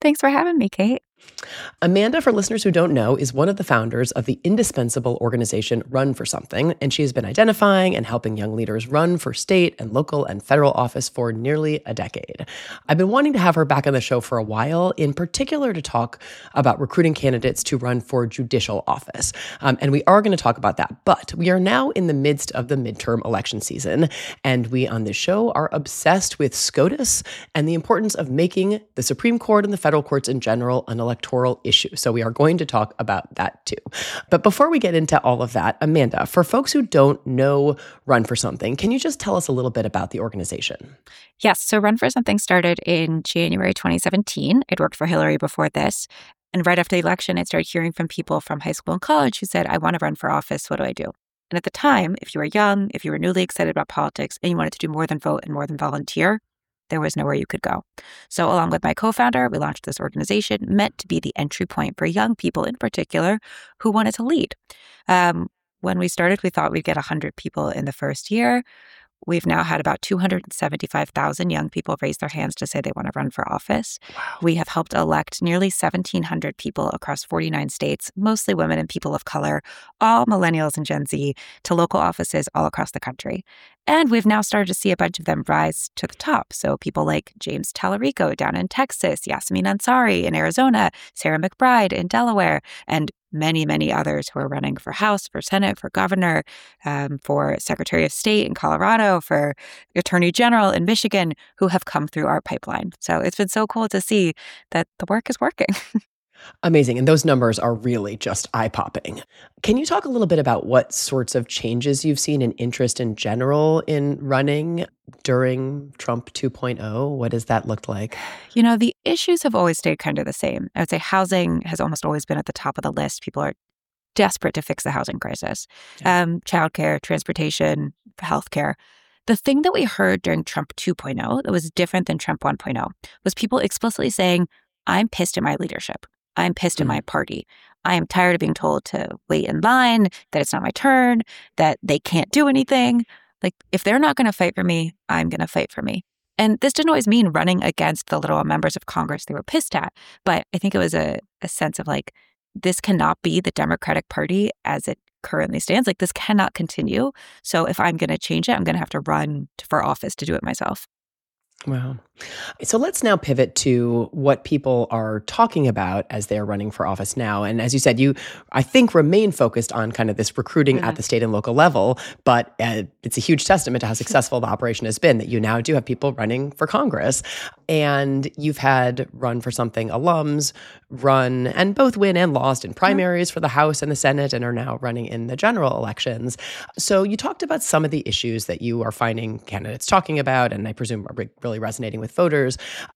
Thanks for having me, Kate. Amanda, for listeners who don't know, is one of the founders of the indispensable organization Run for Something, and she has been identifying and helping young leaders run for state and local and federal office for nearly a decade. I've been wanting to have her back on the show for a while, in particular to talk about recruiting candidates to run for judicial office. Um, and we are going to talk about that. But we are now in the midst of the midterm election season, and we on this show are obsessed with SCOTUS and the importance of making the Supreme Court and the federal courts in general an electoral issue. So we are going to talk about that too. But before we get into all of that, Amanda, for folks who don't know Run for Something, can you just tell us a little bit about the organization? Yes. So Run for Something started in January twenty seventeen. I'd worked for Hillary before this. And right after the election, I started hearing from people from high school and college who said, I want to run for office. What do I do? And at the time, if you were young, if you were newly excited about politics, and you wanted to do more than vote and more than volunteer, there was nowhere you could go. So along with my co-founder, we launched this organization meant to be the entry point for young people in particular who wanted to lead. Um, when we started, we thought we'd get one hundred people in the first year. We've now had about two hundred seventy-five thousand young people raise their hands to say they want to run for office. Wow. We have helped elect nearly seventeen hundred people across forty-nine states, mostly women and people of color, all millennials and Gen Z, to local offices all across the country. And we've now started to see a bunch of them rise to the top. So people like James Tallarico down in Texas, Yasmin Ansari in Arizona, Sarah McBride in Delaware, and many, many others who are running for House, for Senate, for governor, um, for Secretary of State in Colorado, for Attorney General in Michigan, who have come through our pipeline. So it's been so cool to see that the work is working. Amazing. And those numbers are really just eye-popping. Can you talk a little bit about what sorts of changes you've seen in interest in general in running during Trump two point oh? What does that look like? You know, the issues have always stayed kind of the same. I would say housing has almost always been at the top of the list. People are desperate to fix the housing crisis. Yeah. Um, childcare, transportation, healthcare. The thing that we heard during Trump two point oh that was different than Trump one point oh was people explicitly saying, I'm pissed at my leadership. I'm pissed mm-hmm. at my party. I am tired of being told to wait in line, that it's not my turn, that they can't do anything. Like, if they're not going to fight for me, I'm going to fight for me. And this didn't always mean running against the literal members of Congress they were pissed at. But I think it was a, a sense of like, this cannot be the Democratic Party as it currently stands. Like, this cannot continue. So if I'm going to change it, I'm going to have to run for office to do it myself. Wow. So let's now pivot to what people are talking about as they're running for office now. And as you said, you, I think, remain focused on kind of this recruiting mm-hmm. at the state and local level, but uh, it's a huge testament to how successful the operation has been that you now do have people running for Congress. And you've had Run for Something alums run and both win and lost in primaries mm-hmm. for the House and the Senate and are now running in the general elections. So you talked about some of the issues that you are finding candidates talking about, and I presume are really resonating with voters.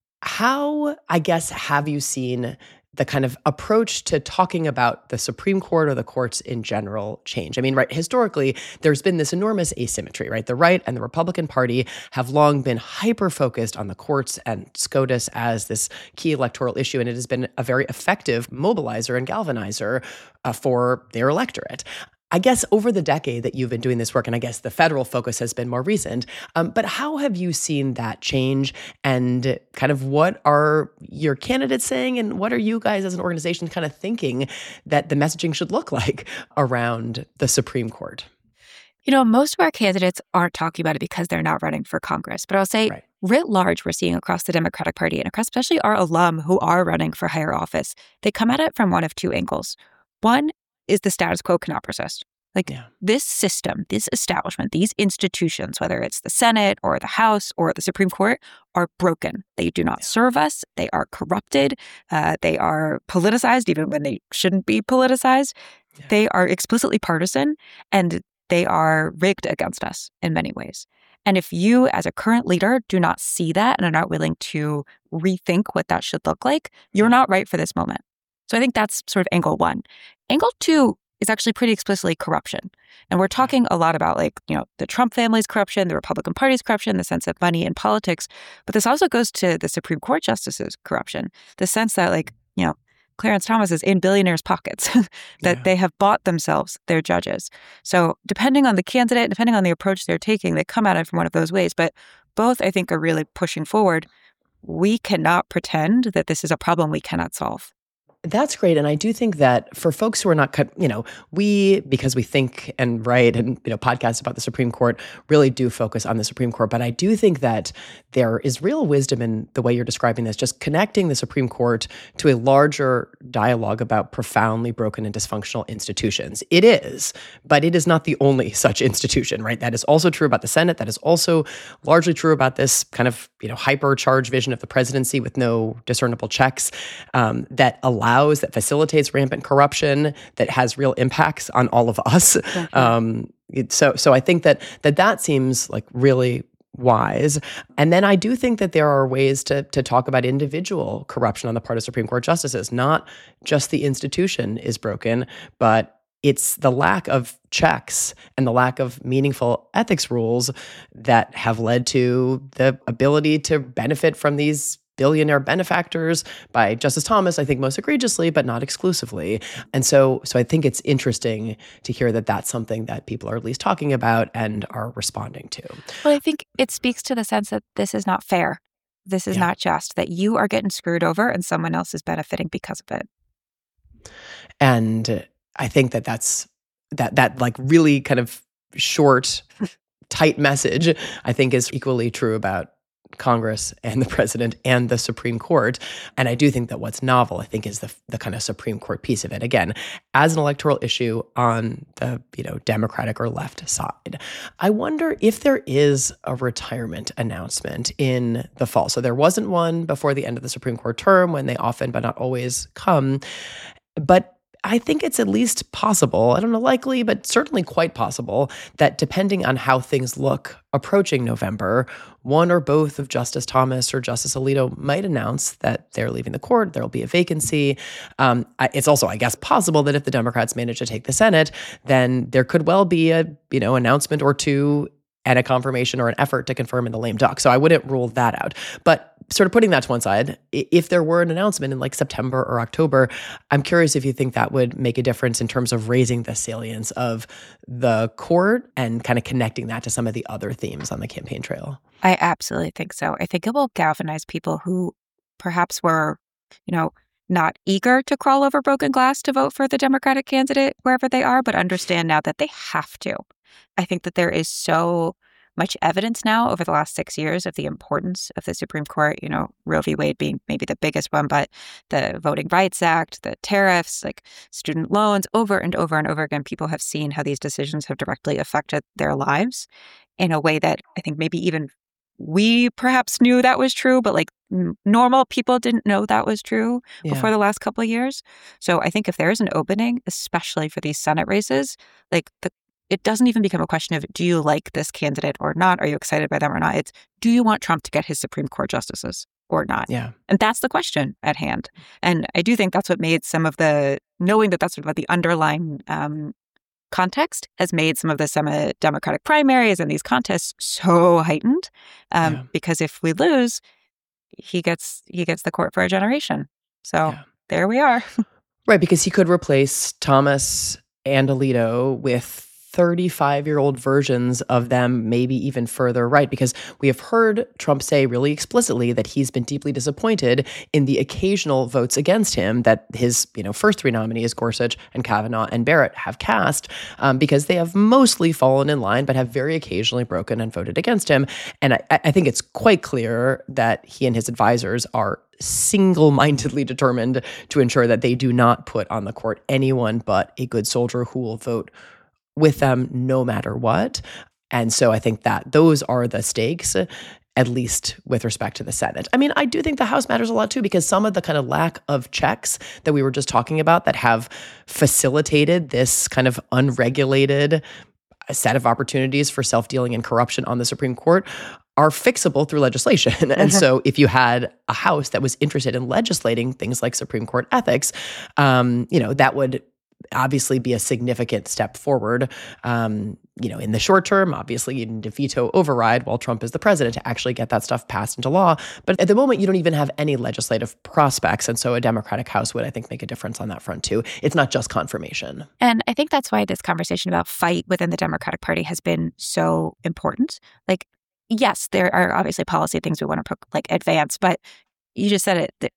How, I guess, have you seen the kind of approach to talking about the Supreme Court or the courts in general change? I mean, right, historically, there's been this enormous asymmetry, right? The right and the Republican Party have long been hyper-focused on the courts and SCOTUS as this key electoral issue, and it has been a very effective mobilizer and galvanizer uh, for their electorate. I guess over the decade that you've been doing this work, and I guess the federal focus has been more recent, um, but how have you seen that change, and kind of what are your candidates saying, and what are you guys as an organization kind of thinking that the messaging should look like around the Supreme Court? You know, most of our candidates aren't talking about it because they're not running for Congress. But I'll say, right. writ large, we're seeing across the Democratic Party and across especially our alum who are running for higher office, they come at it from one of two angles. One is the status quo cannot persist. Like yeah. this system, this establishment, these institutions, whether it's the Senate or the House or the Supreme Court, are broken. They do not serve us. They are corrupted. Uh, they are politicized, even when they shouldn't be politicized. Yeah. They are explicitly partisan, and they are rigged against us in many ways. And if you, as a current leader, do not see that and are not willing to rethink what that should look like, you're not right for this moment. So I think that's sort of angle one. Angle two is actually pretty explicitly corruption. And we're talking a lot about, like, you know, the Trump family's corruption, the Republican Party's corruption, the sense of money in politics. But this also goes to the Supreme Court justices' corruption, the sense that, like, you know, Clarence Thomas is in billionaires' pockets, that yeah. they have bought themselves their judges. So depending on the candidate, depending on the approach they're taking, they come at it from one of those ways. But both, I think, are really pushing forward we cannot pretend that this is a problem we cannot solve. That's great. And I do think that for folks who are not, you know, we, because we think and write and, you know, podcasts about the Supreme Court really do focus on the Supreme Court. But I do think that there is real wisdom in the way you're describing this, just connecting the Supreme Court to a larger dialogue about profoundly broken and dysfunctional institutions. It is, but it is not the only such institution, right? That is also true about the Senate. That is also largely true about this kind of, you know, hypercharged vision of the presidency with no discernible checks um, that allow that facilitates rampant corruption, that has real impacts on all of us. Um, it, so, so I think that that that seems like really wise. And then I do think that there are ways to to talk about individual corruption on the part of Supreme Court justices. Not just the institution is broken, but it's the lack of checks and the lack of meaningful ethics rules that have led to the ability to benefit from these billionaire benefactors by Justice Thomas, I think most egregiously, but not exclusively. And so so I think it's interesting to hear that that's something that people are at least talking about and are responding to. Well, I think it speaks to the sense that this is not fair. This is yeah. not just, that you are getting screwed over and someone else is benefiting because of it. And I think that that's, that, that like really kind of short, tight message, I think is equally true about Congress and the president and the Supreme Court. And I do think that what's novel, I think, is the the kind of Supreme Court piece of it. Again, as an electoral issue on the, you know, Democratic or left side. I wonder if there is a retirement announcement in the fall. So there wasn't one before the end of the Supreme Court term, when they often, but not always, come. But I think it's at least possible, I don't know, likely, but certainly quite possible, that depending on how things look approaching November, one or both of Justice Thomas or Justice Alito might announce that they're leaving the court, there'll be a vacancy. Um, it's also, I guess, possible that if the Democrats manage to take the Senate, then there could well be a, you know, announcement or two and a confirmation or an effort to confirm in the lame duck. So I wouldn't rule that out. But sort of putting that to one side, if there were an announcement in like September or October, I'm curious if you think that would make a difference in terms of raising the salience of the court and kind of connecting that to some of the other themes on the campaign trail. I absolutely think so. I think it will galvanize people who perhaps were, you know, not eager to crawl over broken glass to vote for the Democratic candidate wherever they are, but understand now that they have to. I think that there is so much evidence now over the last six years of the importance of the Supreme Court, you know, Roe v. Wade being maybe the biggest one, but the Voting Rights Act, the tariffs, like student loans, over and over and over again, people have seen how these decisions have directly affected their lives in a way that I think maybe even we perhaps knew that was true, but like n- normal people didn't know that was true yeah. before the last couple of years. So I think if there is an opening, especially for these Senate races, like the it doesn't even become a question of, do you like this candidate or not? Are you excited by them or not? It's, do you want Trump to get his Supreme Court justices or not? Yeah. And that's the question at hand. And I do think that's what made some of the, knowing that that's sort of what the underlying um, context has made some of the Senate Democratic primaries and these contests so heightened. Um, yeah. Because if we lose, he gets he gets the court for a generation. So yeah. there we are. Right, because he could replace Thomas and Alito with thirty-five-year-old versions of them, maybe even further right, because we have heard Trump say really explicitly that he's been deeply disappointed in the occasional votes against him that his, you know, first three nominees, Gorsuch and Kavanaugh and Barrett, have cast, um, because they have mostly fallen in line, but have very occasionally broken and voted against him. And I, I think it's quite clear that he and his advisors are single-mindedly determined to ensure that they do not put on the court anyone but a good soldier who will vote with them no matter what. And so I think that those are the stakes, at least with respect to the Senate. I mean, I do think the House matters a lot too, because some of the kind of lack of checks that we were just talking about that have facilitated this kind of unregulated set of opportunities for self-dealing and corruption on the Supreme Court are fixable through legislation. Mm-hmm. And so if you had a House that was interested in legislating things like Supreme Court ethics, um, you know, that would obviously be a significant step forward. Um, you know, in the short term, obviously you need to veto override while Trump is the president to actually get that stuff passed into law. But at the moment, you don't even have any legislative prospects. And so a Democratic House would, I think, make a difference on that front too. It's not just confirmation. And I think that's why this conversation about fight within the Democratic Party has been so important. Like, yes, there are obviously policy things we want to like advance, but you just said it. That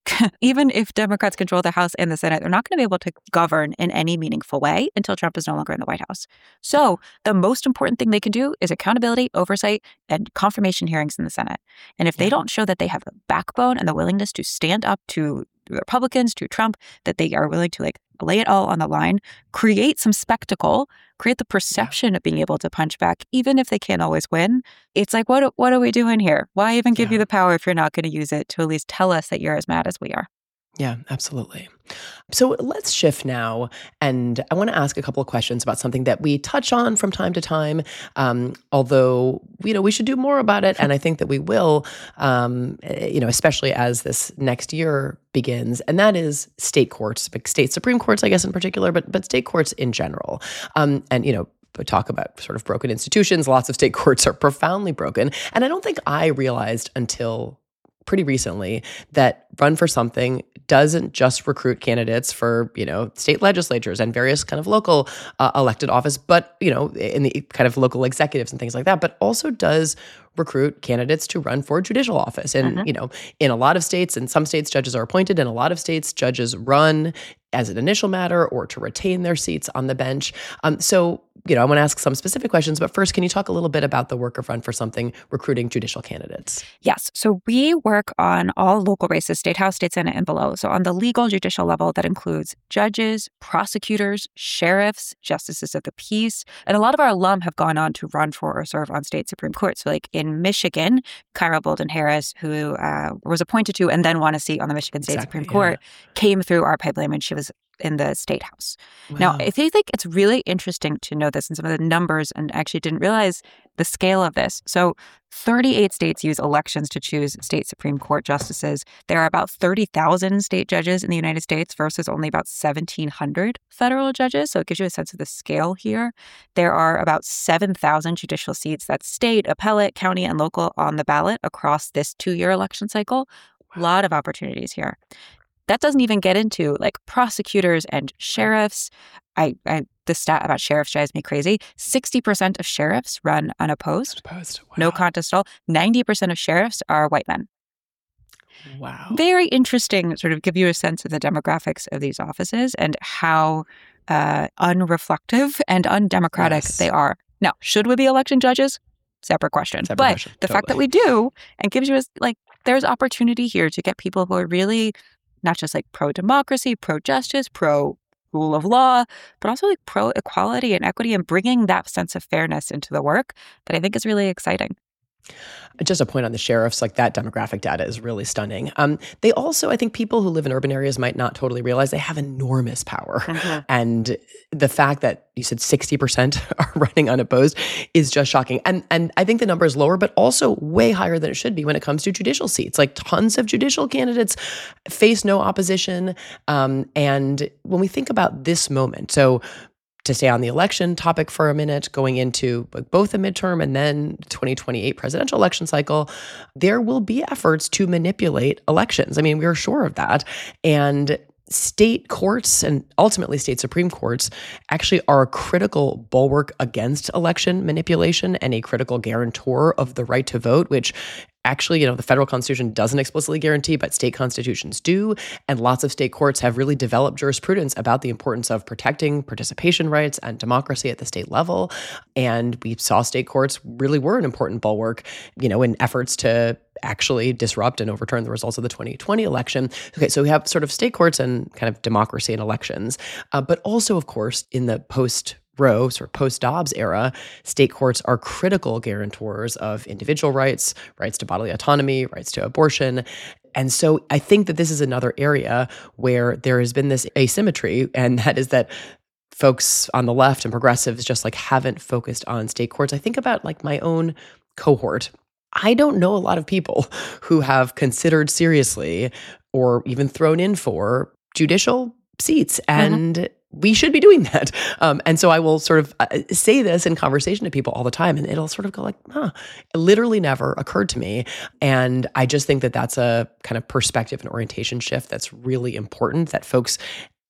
even if Democrats control the House and the Senate, they're not going to be able to govern in any meaningful way until Trump is no longer in the White House. So the most important thing they can do is accountability, oversight, and confirmation hearings in the Senate. And if they don't show that they have the backbone and the willingness to stand up to the Republicans, to Trump, that they are willing to like lay it all on the line, create some spectacle, create the perception of being able to punch back, even if they can't always win. It's like, what, what are we doing here? Why even give yeah. you the power if you're not going to use it to at least tell us that you're as mad as we are? Yeah, absolutely. So let's shift now. And I want to ask a couple of questions about something that we touch on from time to time, um, although, you know, we should do more about it. And I think that we will, um, you know, especially as this next year begins. And that is state courts, state Supreme Courts, I guess, in particular, but but state courts in general. Um, and, you know, talk about sort of broken institutions. Lots of state courts are profoundly broken. And I don't think I realized until pretty recently that Run for Something doesn't just recruit candidates for, you know, state legislatures and various kind of local uh, elected office, but, you know, in the kind of local executives and things like that, but also does recruit candidates to run for judicial office. And, mm-hmm. you know, in a lot of states, in some states, judges are appointed. In a lot of states, judges run as an initial matter or to retain their seats on the bench. Um, so, you know, I want to ask some specific questions, but first, can you talk a little bit about the work of Run for Something, recruiting judicial candidates? Yes. So we work on all local races, state house, state senate, and below. So on the legal judicial level, that includes judges, prosecutors, sheriffs, justices of the peace. And a lot of our alum have gone on to run for or serve on state Supreme Court. So like in Michigan, Kyra Bolden Harris, who uh, was appointed to and then won a seat on the Michigan State exactly, Supreme yeah. Court, came through our pipeline when she was in the state house. Wow. Now, if you think it's really interesting to know this and some of the numbers, and actually didn't realize the scale of this. So thirty-eight states use elections to choose state Supreme Court justices. There are about thirty thousand state judges in the United States versus only about seventeen hundred federal judges. So it gives you a sense of the scale here. There are about seven thousand judicial seats, that's state, appellate, county, and local, on the ballot across this two-year election cycle. A lot of opportunities here. That doesn't even get into like prosecutors and sheriffs. I, I the stat about sheriffs drives me crazy. sixty percent of sheriffs run unopposed. Unopposed. Wow. No contest at all. ninety percent of sheriffs are white men. Wow. Very interesting, sort of give you a sense of the demographics of these offices and how uh, unreflective and undemocratic yes. they are. Now, should we be electing judges? Separate question. Separate but question. the totally. fact that we do, and gives you a, like, there's opportunity here to get people who are really not just like pro-democracy, pro-justice, pro-rule of law, but also like pro-equality and equity, and bringing that sense of fairness into the work that I think is really exciting. Just a point on the sheriffs, like that demographic data is really stunning. Um, they also, I think people who live in urban areas might not totally realize they have enormous power. Mm-hmm. And the fact that you said sixty percent are running unopposed is just shocking. And and I think the number is lower, but also way higher than it should be when it comes to judicial seats. Like tons of judicial candidates face no opposition. Um, and when we think about this moment, so to stay on the election topic for a minute, going into both the midterm and then twenty twenty-eight presidential election cycle, there will be efforts to manipulate elections. I mean, we're sure of that. And state courts and ultimately state Supreme Courts actually are a critical bulwark against election manipulation and a critical guarantor of the right to vote, which actually, you know, the federal constitution doesn't explicitly guarantee, but state constitutions do. And lots of state courts have really developed jurisprudence about the importance of protecting participation rights and democracy at the state level. And we saw state courts really were an important bulwark, you know, in efforts to actually disrupt and overturn the results of the twenty twenty election. Okay, so we have sort of state courts and kind of democracy and elections, uh, but also, of course, in the post Roe, sort of post-Dobbs era, state courts are critical guarantors of individual rights, rights to bodily autonomy, rights to abortion. And so I think that this is another area where there has been this asymmetry, and that is that folks on the left and progressives just like haven't focused on state courts. I think about like my own cohort. I don't know a lot of people who have considered seriously or even thrown in for judicial seats. And mm-hmm. we should be doing that. Um, and so I will sort of uh, say this in conversation to people all the time, and it'll sort of go like, huh, it literally never occurred to me. And I just think that that's a kind of perspective and orientation shift that's really important, that folks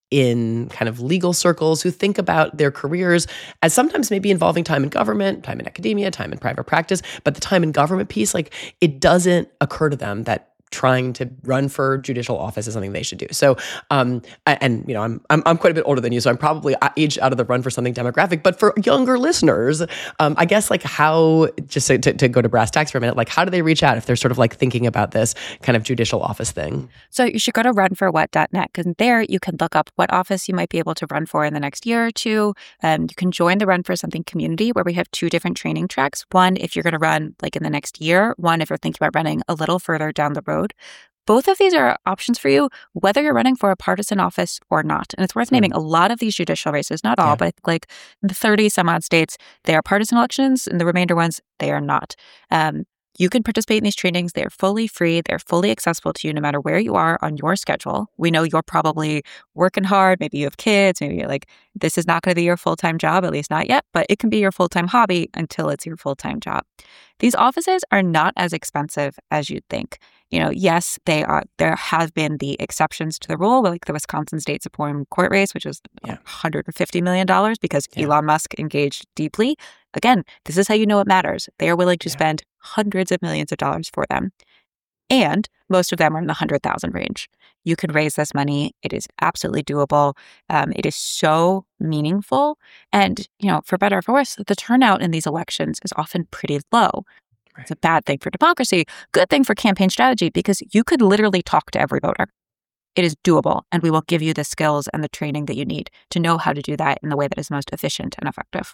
in kind of legal circles who think about their careers as sometimes maybe involving time in government, time in academia, time in private practice, but the time in government piece, like it doesn't occur to them that trying to run for judicial office is something they should do. So, um, and you know, I'm, I'm I'm quite a bit older than you, so I'm probably aged out of the run for something demographic. But for younger listeners, um, I guess like how just to, to go to brass tacks for a minute, like how do they reach out if they're sort of like thinking about this kind of judicial office thing? So you should go to run for what dot net because there you can look up what office you might be able to run for in the next year or two. Um, you can join the Run for Something community where we have two different training tracks. One, if you're going to run like in the next year. One, if you're thinking about running a little further down the road. Both of these are options for you, whether you're running for a partisan office or not. And it's worth naming a lot of these judicial races, not all, yeah. but I think like in the thirty some odd states, they are partisan elections, and the remainder ones, they are not. Um, you can participate in these trainings. They're fully free. They're fully accessible to you no matter where you are on your schedule. We know you're probably working hard. Maybe you have kids. Maybe you're like, this is not going to be your full-time job, at least not yet, but it can be your full-time hobby until it's your full-time job. These offices are not as expensive as you'd think. You know, yes, they are. There have been the exceptions to the rule, like the Wisconsin State Supreme Court race, which was yeah. one hundred fifty million dollars because yeah. Elon Musk engaged deeply. Again, this is how you know it matters. They are willing to yeah. spend hundreds of millions of dollars for them. And most of them are in the one hundred thousand range. You can raise this money. It is absolutely doable. Um, it is so meaningful. And, you know, for better or for worse, the turnout in these elections is often pretty low. Right. It's a bad thing for democracy, good thing for campaign strategy, because you could literally talk to every voter. It is doable, and we will give you the skills and the training that you need to know how to do that in the way that is most efficient and effective.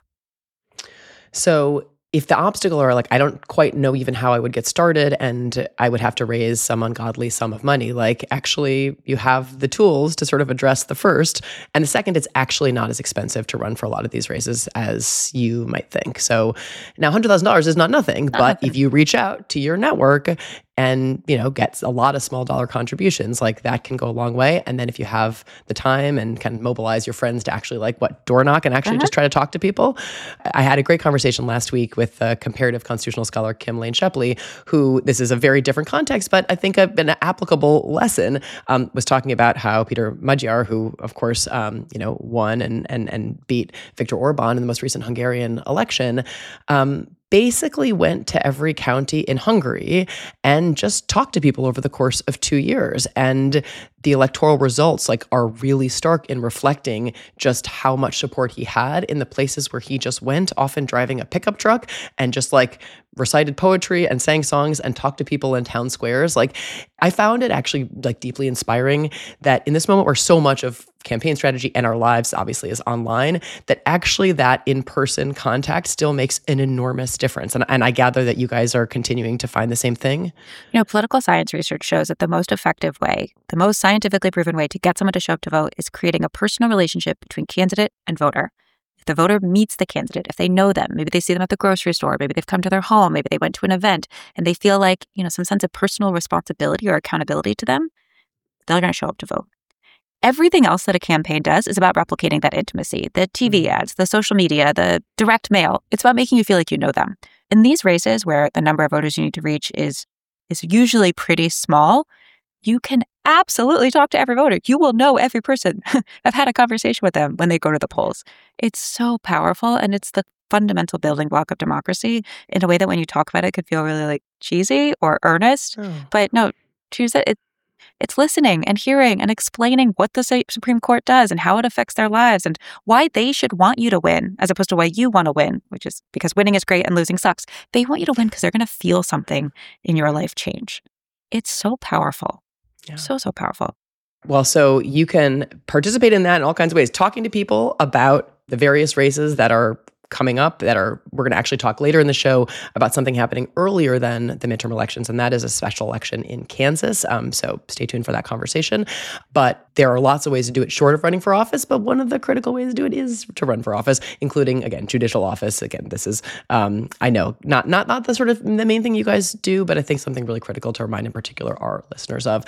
So if the obstacle are like, I don't quite know even how I would get started and I would have to raise some ungodly sum of money, like actually you have the tools to sort of address the first. And the second, it's actually not as expensive to run for a lot of these races as you might think. So now one hundred thousand dollars is not nothing, not but nothing. If you reach out to your network and, you know, gets a lot of small dollar contributions, like that can go a long way. And then if you have the time and can mobilize your friends to actually like what, door knock and actually uh-huh. just try to talk to people. I had a great conversation last week with a comparative constitutional scholar, Kim Lane Shepley, who, this is a very different context, but I think a, an applicable lesson, um, was talking about how Peter Magyar, who of course, um, you know, won and, and, and beat Viktor Orban in the most recent Hungarian election, um, basically went to every county in Hungary and just talked to people over the course of two years. And the electoral results like are really stark in reflecting just how much support he had in the places where he just went, often driving a pickup truck and just like recited poetry and sang songs and talked to people in town squares. Like I found it actually like deeply inspiring that in this moment where so much of campaign strategy and our lives obviously is online, that actually that in-person contact still makes an enormous difference. And, and I gather that you guys are continuing to find the same thing. You know, political science research shows that the most effective way, the most scientifically proven way to get someone to show up to vote is creating a personal relationship between candidate and voter. If the voter meets the candidate, if they know them, maybe they see them at the grocery store, maybe they've come to their home, maybe they went to an event, and they feel like, you know, some sense of personal responsibility or accountability to them, they're going to show up to vote. Everything else that a campaign does is about replicating that intimacy. The T V ads, the social media, the direct mail. It's about making you feel like you know them. In these races where the number of voters you need to reach is is usually pretty small, you can absolutely talk to every voter. You will know every person. I've had a conversation with them when they go to the polls. It's so powerful, and it's the fundamental building block of democracy in a way that when you talk about it, it could feel really like cheesy or earnest. Oh. But no, choose it. it It's listening and hearing and explaining what the Supreme Court does and how it affects their lives and why they should want you to win as opposed to why you want to win, which is because winning is great and losing sucks. They want you to win because they're going to feel something in your life change. It's so powerful. Yeah. So, so powerful. Well, so you can participate in that in all kinds of ways, talking to people about the various races that are coming up that are, we're going to actually talk later in the show about something happening earlier than the midterm elections, and that is a special election in Kansas. Um, so stay tuned for that conversation. But there are lots of ways to do it short of running for office, but one of the critical ways to do it is to run for office, including, again, judicial office. Again, this is, um, I know, not not not the sort of the main thing you guys do, but I think something really critical to remind in particular our listeners of.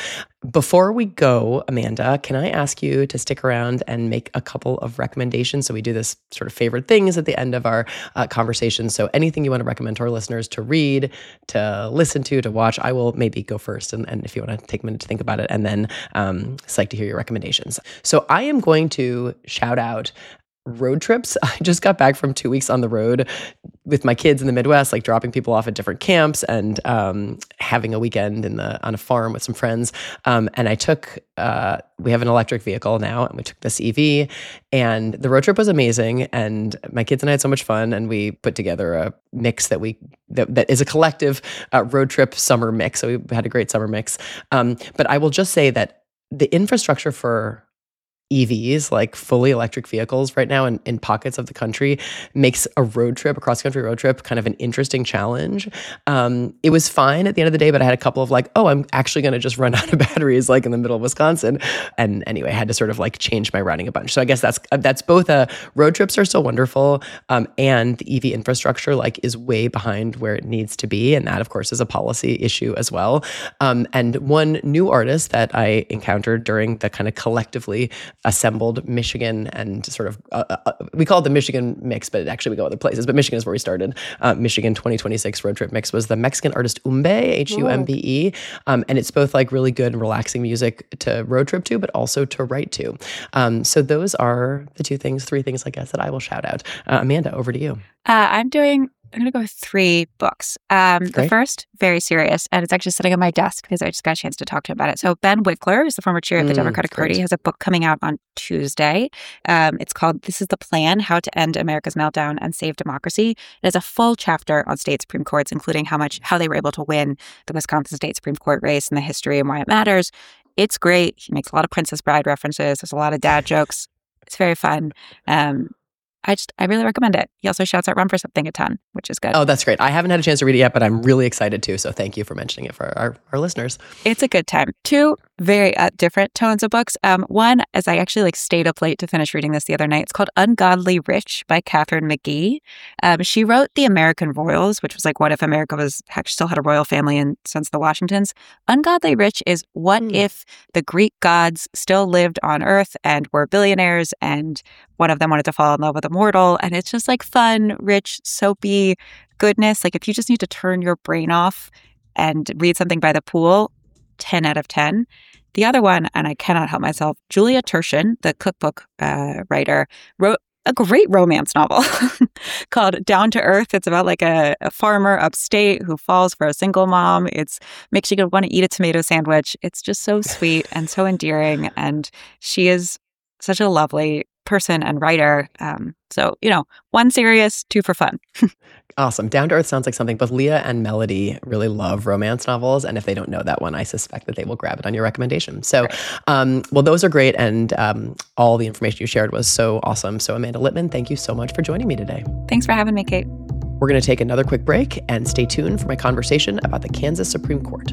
Before we go, Amanda, can I ask you to stick around and make a couple of recommendations? So we do this sort of favorite things at the end of our uh, conversation. So anything you want to recommend to our listeners to read, to listen to, to watch, I will maybe go first. And, and if you want to take a minute to think about it, and then um, it's like to hear your recommendations. So I am going to shout out road trips. I just got back from two weeks on the road with my kids in the Midwest, like dropping people off at different camps and um, having a weekend in the on a farm with some friends. Um, and I took, uh, we have an electric vehicle now, and we took this E V, and the road trip was amazing. And my kids and I had so much fun, and we put together a mix that we that, that is a collective uh, road trip summer mix. So we had a great summer mix. Um, but I will just say that the infrastructure for E Vs, like fully electric vehicles right now in, in pockets of the country, makes a road trip, a cross-country road trip, kind of an interesting challenge. Um, it was fine at the end of the day, but I had a couple of like, oh, I'm actually going to just run out of batteries like in the middle of Wisconsin. And anyway, I had to sort of like change my routing a bunch. So I guess that's that's both a road trips are still wonderful, um, and the E V infrastructure like is way behind where it needs to be. And that, of course, is a policy issue as well. Um, and one new artist that I encountered during the kind of collectively assembled Michigan and sort of, uh, uh, we call it the Michigan mix, but actually we go other places, but Michigan is where we started. Uh, Michigan twenty twenty-six road trip mix was the Mexican artist Umbe, H U M B E. Um, and it's both like really good and relaxing music to road trip to, but also to write to. Um, so those are the two things, three things, I guess, that I will shout out. Uh, Amanda, over to you. Uh, I'm doing, I'm going to go with three books. Um, the first, very serious, and it's actually sitting on my desk because I just got a chance to talk to him about it. So Ben Wickler, who's the former chair of the mm, Democratic great. Party, has a book coming out on Tuesday. Um, it's called This is the Plan, How to End America's Meltdown and Save Democracy. It has a full chapter on state Supreme Courts, including how much, how they were able to win the Wisconsin State Supreme Court race and the history and why it matters. It's great. He makes a lot of Princess Bride references. There's a lot of dad jokes. It's very fun. Um, I just, I really recommend it. He also shouts out Run for Something a ton, which is good. Oh, that's great. I haven't had a chance to read it yet, but I'm really excited too. So thank you for mentioning it for our, our listeners. It's a good time. Two very uh, different tones of books. Um, one, as I actually like stayed up late to finish reading this the other night, it's called Ungodly Rich by Catherine McGee. Um, she wrote The American Royals, which was like, what if America was still had a royal family in, since the Washingtons? Ungodly Rich is what mm. if the Greek gods still lived on Earth and were billionaires, and one of them wanted to fall in love with a mortal. And it's just like fun, rich, soapy goodness. Like if you just need to turn your brain off and read something by the pool, ten out of ten. The other one, and I cannot help myself, Julia Turshen, the cookbook uh, writer, wrote a great romance novel called Down to Earth. It's about like a, a farmer upstate who falls for a single mom. It's makes you want to eat a tomato sandwich. It's just so sweet and so endearing. And she is such a lovely person and writer. Um, so, you know, one serious, two for fun. Awesome. Down to Earth sounds like something both Leah and Melody really love romance novels. And if they don't know that one, I suspect that they will grab it on your recommendation. So, um, well, those are great. And um, all the information you shared was so awesome. So Amanda Litman, thank you so much for joining me today. Thanks for having me, Kate. We're going to take another quick break and stay tuned for my conversation about the Kansas Supreme Court.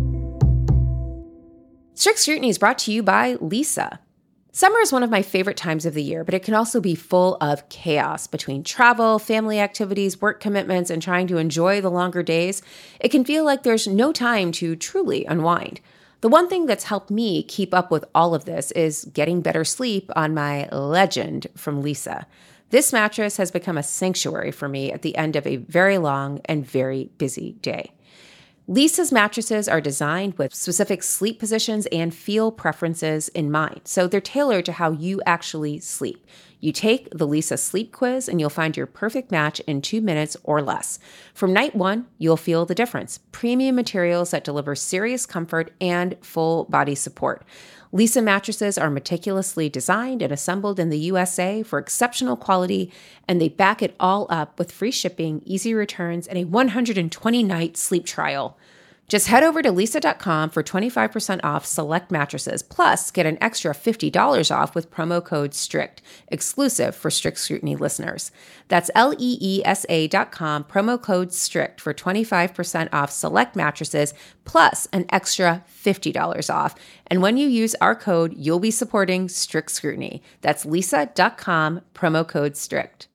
Strict Scrutiny is brought to you by Leesa. Summer is one of my favorite times of the year, but it can also be full of chaos between travel, family activities, work commitments, and trying to enjoy the longer days. It can feel like there's no time to truly unwind. The one thing that's helped me keep up with all of this is getting better sleep on my Legend from Leesa. This mattress has become a sanctuary for me at the end of a very long and very busy day. Leesa's mattresses are designed with specific sleep positions and feel preferences in mind, so they're tailored to how you actually sleep. You take the Leesa sleep quiz and you'll find your perfect match in two minutes or less. From night one, you'll feel the difference. Premium materials that deliver serious comfort and full body support. Leesa mattresses are meticulously designed and assembled in the U S A for exceptional quality, and they back it all up with free shipping, easy returns, and a one hundred twenty night sleep trial. Just head over to leesa dot com for twenty-five percent off select mattresses, plus get an extra fifty dollars off with promo code STRICT, exclusive for Strict Scrutiny listeners. That's L E E S A dot com, promo code STRICT for twenty-five percent off select mattresses, plus an extra fifty dollars off. And when you use our code, you'll be supporting Strict Scrutiny. That's leesa dot com, promo code STRICT.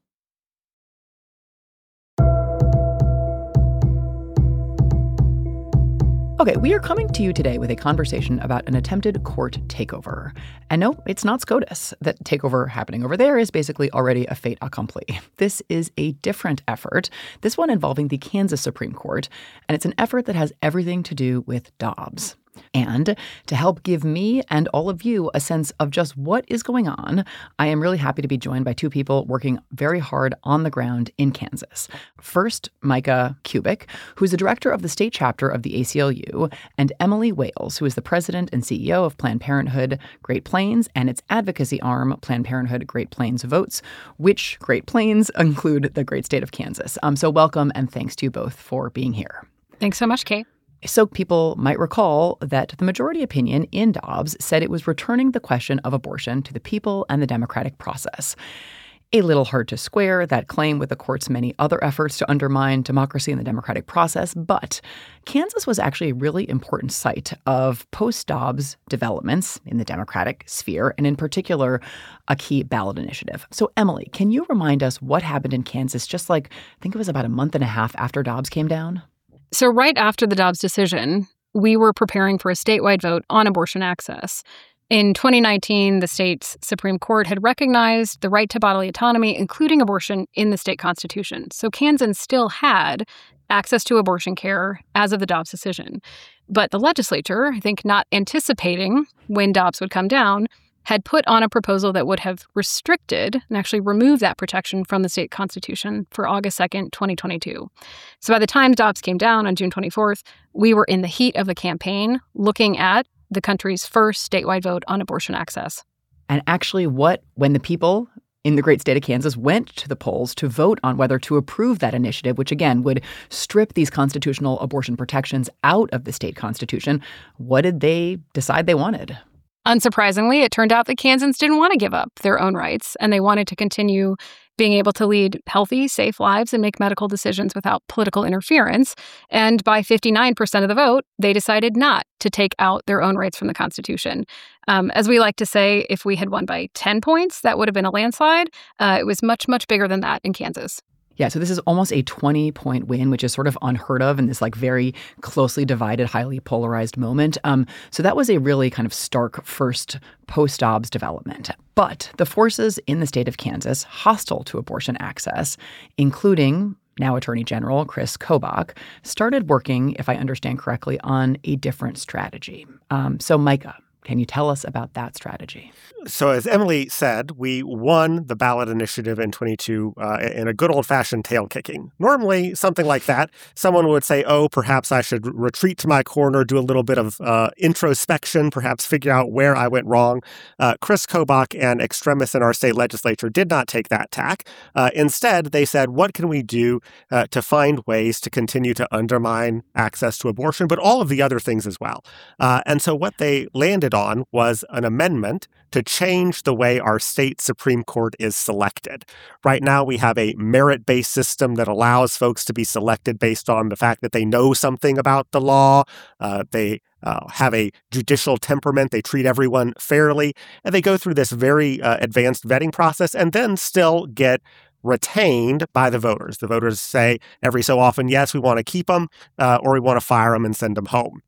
Okay, we are coming to you today with a conversation about an attempted court takeover. And no, it's not SCOTUS. That takeover happening over there is basically already a fait accompli. This is a different effort, this one involving the Kansas Supreme Court, and it's an effort that has everything to do with Dobbs. And to help give me and all of you a sense of just what is going on, I am really happy to be joined by two people working very hard on the ground in Kansas. First, Micah Kubik, who is the director of the state chapter of the A C L U, and Emily Wales, who is the president and C E O of Planned Parenthood Great Plains and its advocacy arm, Planned Parenthood Great Plains Votes, which Great Plains include the great state of Kansas. Um, so welcome and thanks to you both for being here. Thanks so much, Kate. So people might recall that the majority opinion in Dobbs said it was returning the question of abortion to the people and the democratic process. A little hard to square that claim with the court's many other efforts to undermine democracy and the democratic process, but Kansas was actually a really important site of post-Dobbs developments in the democratic sphere, and in particular, a key ballot initiative. So Emily, can you remind us what happened in Kansas just like, I think it was about a month and a half after Dobbs came down? So right after the Dobbs decision, we were preparing for a statewide vote on abortion access. In twenty nineteen, the state's Supreme Court had recognized the right to bodily autonomy, including abortion, in the state constitution. So Kansans still had access to abortion care as of the Dobbs decision. But the legislature, I think not anticipating when Dobbs would come down, had put on a proposal that would have restricted and actually removed that protection from the state constitution for August second, twenty twenty-two. So by the time Dobbs came down on June twenty-fourth, we were in the heat of the campaign looking at the country's first statewide vote on abortion access. And actually what, when the people in the great state of Kansas went to the polls to vote on whether to approve that initiative, which again would strip these constitutional abortion protections out of the state constitution, what did they decide they wanted? Unsurprisingly, it turned out that Kansans didn't want to give up their own rights, and they wanted to continue being able to lead healthy, safe lives and make medical decisions without political interference. And by fifty-nine percent of the vote, they decided not to take out their own rights from the Constitution. Um, as we like to say, if we had won by ten points, that would have been a landslide. Uh, it was much, much bigger than that in Kansas. Yeah, so this is almost a twenty-point win, which is sort of unheard of in this like very closely divided, highly polarized moment. Um, so that was a really kind of stark first post-Dobbs development. But the forces in the state of Kansas hostile to abortion access, including now Attorney General Chris Kobach, started working, if I understand correctly, on a different strategy. Um, so Micah, can you tell us about that strategy? So as Emily said, we won the ballot initiative in twenty-two uh, in a good old-fashioned tail kicking. Normally, something like that, someone would say, oh, perhaps I should retreat to my corner, do a little bit of uh, introspection, perhaps figure out where I went wrong. Uh, Chris Kobach and extremists in our state legislature did not take that tack. Uh, instead, they said, what can we do uh, to find ways to continue to undermine access to abortion, but all of the other things as well. Uh, and so what they landed on was an amendment to change the way our state Supreme Court is selected. Right now, we have a merit-based system that allows folks to be selected based on the fact that they know something about the law, uh, they uh, have a judicial temperament, they treat everyone fairly, and they go through this very uh, advanced vetting process and then still get retained by the voters. The voters say every so often, yes, we want to keep them, uh, or we want to fire them and send them home.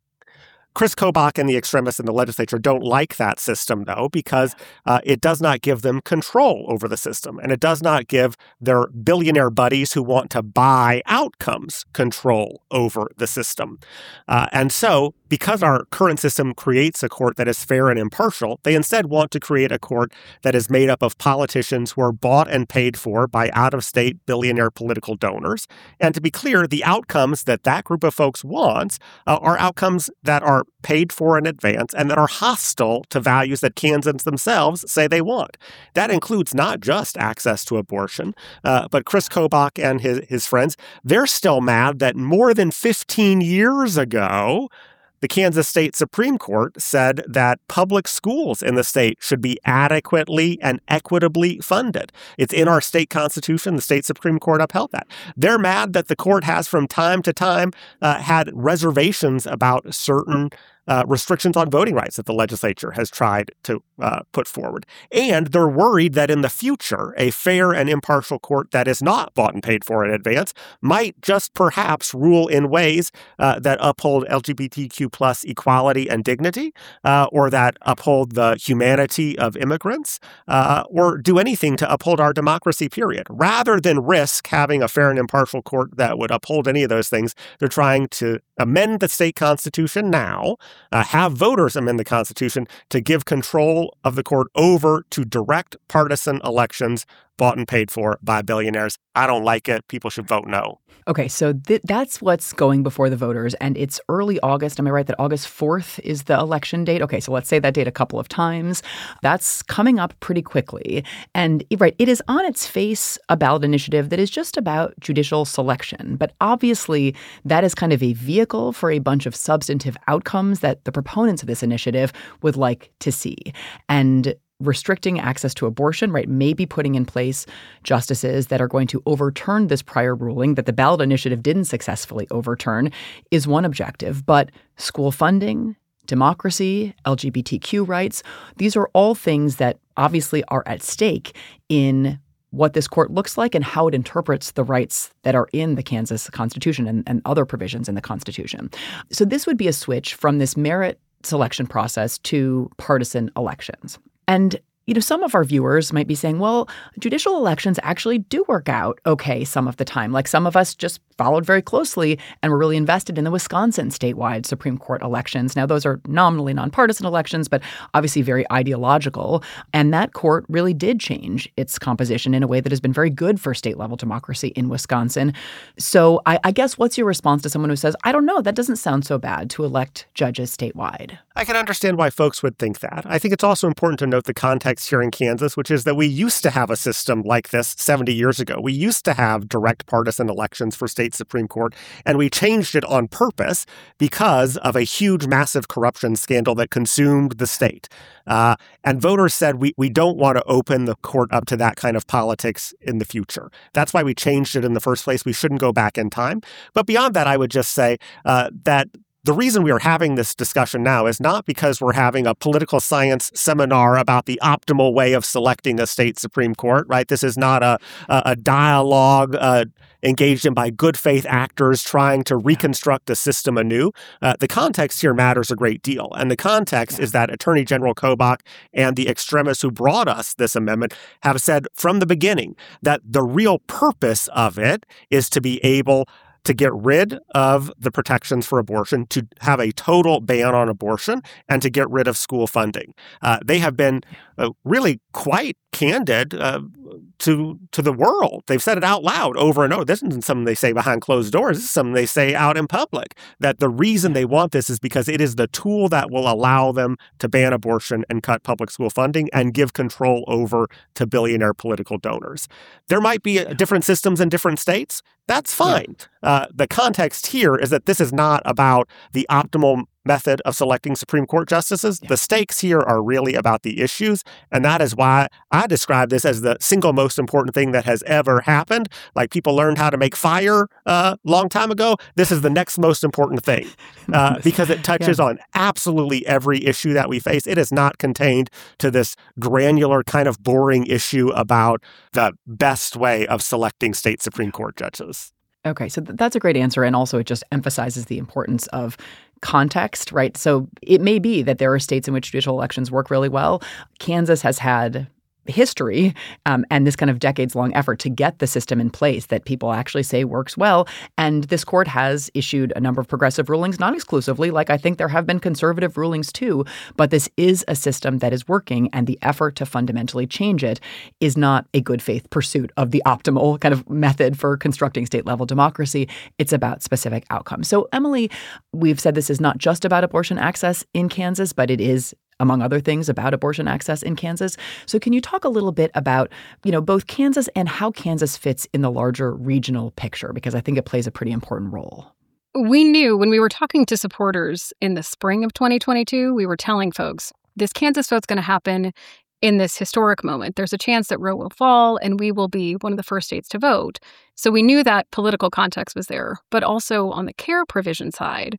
Chris Kobach and the extremists in the legislature don't like that system, though, because uh, it does not give them control over the system, and it does not give their billionaire buddies who want to buy outcomes control over the system. Uh, and so, because our current system creates a court that is fair and impartial, they instead want to create a court that is made up of politicians who are bought and paid for by out-of-state billionaire political donors. And to be clear, the outcomes that that group of folks wants uh, are outcomes that are paid for in advance and that are hostile to values that Kansans themselves say they want. That includes not just access to abortion, uh, but Chris Kobach and his, his friends, they're still mad that more than fifteen years ago, the Kansas State Supreme Court said that public schools in the state should be adequately and equitably funded. It's in our state constitution. The state Supreme Court upheld that. They're mad that the court has from time to time uh, had reservations about certain uh, restrictions on voting rights that the legislature has tried to uh, put forward. And they're worried that in the future, a fair and impartial court that is not bought and paid for in advance might just perhaps rule in ways uh, that uphold L G B T Q plus equality and dignity, uh, or that uphold the humanity of immigrants, uh, or do anything to uphold our democracy, period. Rather than risk having a fair and impartial court that would uphold any of those things, they're trying to amend the state constitution now, uh, have voters amend the constitution to give control of the court over to direct partisan elections bought and paid for by billionaires. I don't like it. People should vote no. Okay, so th- that's what's going before the voters, and it's early August. Am I right that August fourth is the election date? Okay, so let's say that date a couple of times. That's coming up pretty quickly. And right, it is on its face a ballot initiative that is just about judicial selection. But obviously, that is kind of a vehicle for a bunch of substantive outcomes that the proponents of this initiative would like to see. And restricting access to abortion, right, maybe putting in place justices that are going to overturn this prior ruling that the ballot initiative didn't successfully overturn is one objective. But school funding, democracy, L G B T Q rights, these are all things that obviously are at stake in what this court looks like and how it interprets the rights that are in the Kansas Constitution and, and other provisions in the Constitution. So this would be a switch from this merit selection process to partisan elections. And, you know, some of our viewers might be saying, well, judicial elections actually do work out okay some of the time. Like some of us just followed very closely and were really invested in the Wisconsin statewide Supreme Court elections. Now, those are nominally nonpartisan elections, but obviously very ideological. And that court really did change its composition in a way that has been very good for state-level democracy in Wisconsin. So I, I guess what's your response to someone who says, I don't know, that doesn't sound so bad to elect judges statewide? I can understand why folks would think that. I think it's also important to note the context here in Kansas, which is that we used to have a system like this seventy years ago. We used to have direct partisan elections for state Supreme Court, and we changed it on purpose because of a huge, massive corruption scandal that consumed the state. Uh, and voters said, we, we don't want to open the court up to that kind of politics in the future. That's why we changed it in the first place. We shouldn't go back in time. But beyond that, I would just say uh, that the reason we are having this discussion now is not because we're having a political science seminar about the optimal way of selecting a state Supreme Court, right? This is not a, a, a dialogue uh, engaged in by good faith actors trying to reconstruct the system anew. Uh, the context here matters a great deal. And the context is that Attorney General Kobach and the extremists who brought us this amendment have said from the beginning that the real purpose of it is to be able to get rid of the protections for abortion, to have a total ban on abortion, and to get rid of school funding. Uh, they have been uh, really quite candid uh, to to the world. They've said it out loud over and over. This isn't something they say behind closed doors. This is something they say out in public, that the reason they want this is because it is the tool that will allow them to ban abortion and cut public school funding and give control over to billionaire political donors. There might be different systems in different states. That's fine. Yeah. Uh, the context here is that this is not about the optimal method of selecting Supreme Court justices. Yeah. The stakes here are really about the issues, and that is why I describe this as the single most important thing that has ever happened. Like people learned how to make fire a uh, long time ago. This is the next most important thing uh, because it touches yeah. on absolutely every issue that we face. It is not contained to this granular kind of boring issue about the best way of selecting state Supreme Court judges. Okay, so th- that's a great answer. And also it just emphasizes the importance of context, right? So it may be that there are states in which judicial elections work really well. Kansas has had history um, and this kind of decades-long effort to get the system in place that people actually say works well. And this court has issued a number of progressive rulings, not exclusively, like I think there have been conservative rulings too, but this is a system that is working, and the effort to fundamentally change it is not a good faith pursuit of the optimal kind of method for constructing state-level democracy. It's about specific outcomes. So, Emily, we've said this is not just about abortion access in Kansas, but it is, among other things, about abortion access in Kansas. So can you talk a little bit about, you know, both Kansas and how Kansas fits in the larger regional picture? Because I think it plays a pretty important role. We knew when we were talking to supporters in the spring of twenty twenty-two, we were telling folks, this Kansas vote's going to happen in this historic moment. There's a chance that Roe will fall and we will be one of the first states to vote. So we knew that political context was there. But also on the care provision side,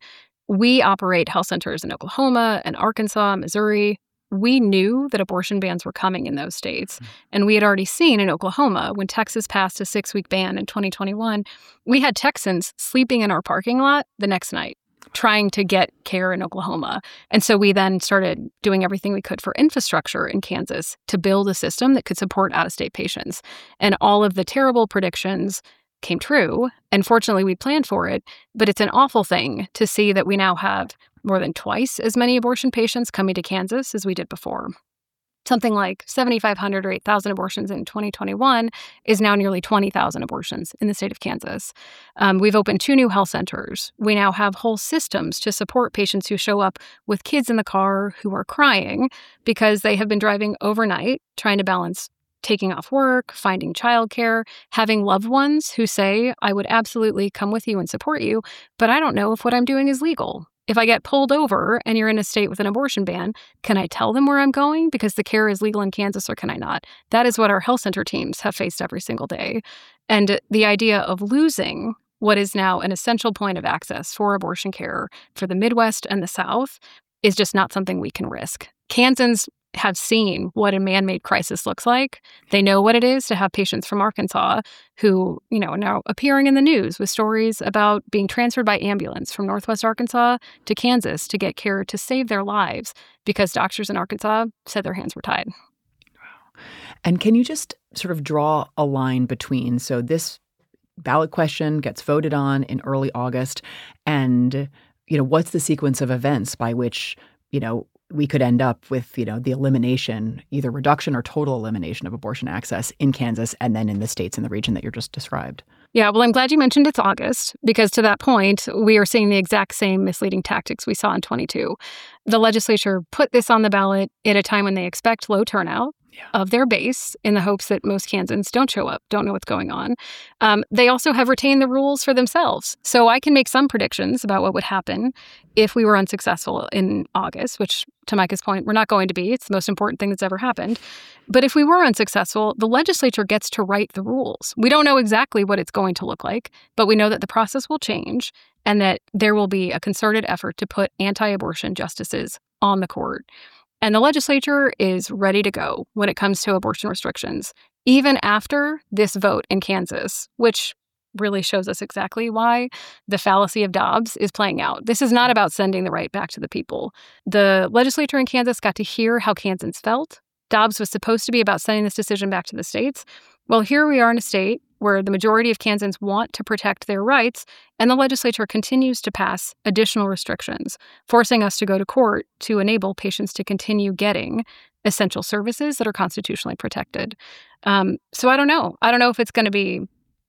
we operate health centers in Oklahoma and Arkansas, Missouri. We knew that abortion bans were coming in those states. And we had already seen in Oklahoma, when Texas passed a six-week ban in twenty twenty-one, we had Texans sleeping in our parking lot the next night, trying to get care in Oklahoma. And so we then started doing everything we could for infrastructure in Kansas to build a system that could support out-of-state patients. And all of the terrible predictions came true. And fortunately, we planned for it. But it's an awful thing to see that we now have more than twice as many abortion patients coming to Kansas as we did before. Something like seventy-five hundred or eight thousand abortions in twenty twenty-one is now nearly twenty thousand abortions in the state of Kansas. Um, we've opened two new health centers. We now have whole systems to support patients who show up with kids in the car who are crying because they have been driving overnight trying to balance taking off work, finding childcare, having loved ones who say, I would absolutely come with you and support you, but I don't know if what I'm doing is legal. If I get pulled over and you're in a state with an abortion ban, can I tell them where I'm going because the care is legal in Kansas, or can I not? That is what our health center teams have faced every single day. And the idea of losing what is now an essential point of access for abortion care for the Midwest and the South is just not something we can risk. Kansans have seen what a man-made crisis looks like. They know what it is to have patients from Arkansas who, you know, are now appearing in the news with stories about being transferred by ambulance from Northwest Arkansas to Kansas to get care to save their lives because doctors in Arkansas said their hands were tied. Wow. And can you just sort of draw a line between, so this ballot question gets voted on in early August, and, you know, what's the sequence of events by which, you know, we could end up with, you know, the elimination, either reduction or total elimination of abortion access in Kansas and then in the states in the region that you just described? Yeah, well, I'm glad you mentioned it's August, because to that point, we are seeing the exact same misleading tactics we saw in twenty-two. The legislature put this on the ballot at a time when they expect low turnout yeah. of their base in the hopes that most Kansans don't show up, don't know what's going on. Um, they also have retained the rules for themselves. So I can make some predictions about what would happen if we were unsuccessful in August, which, to Micah's point, we're not going to be. It's the most important thing that's ever happened. But if we were unsuccessful, the legislature gets to write the rules. We don't know exactly what it's going to look like, but we know that the process will change and that there will be a concerted effort to put anti-abortion justices on the court. And the legislature is ready to go when it comes to abortion restrictions, even after this vote in Kansas, which really shows us exactly why the fallacy of Dobbs is playing out. This is not about sending the right back to the people. The legislature in Kansas got to hear how Kansans felt. Dobbs was supposed to be about sending this decision back to the states. Well, here we are in a state where the majority of Kansans want to protect their rights, and the legislature continues to pass additional restrictions, forcing us to go to court to enable patients to continue getting essential services that are constitutionally protected. Um, so I don't know. I don't know if it's going to be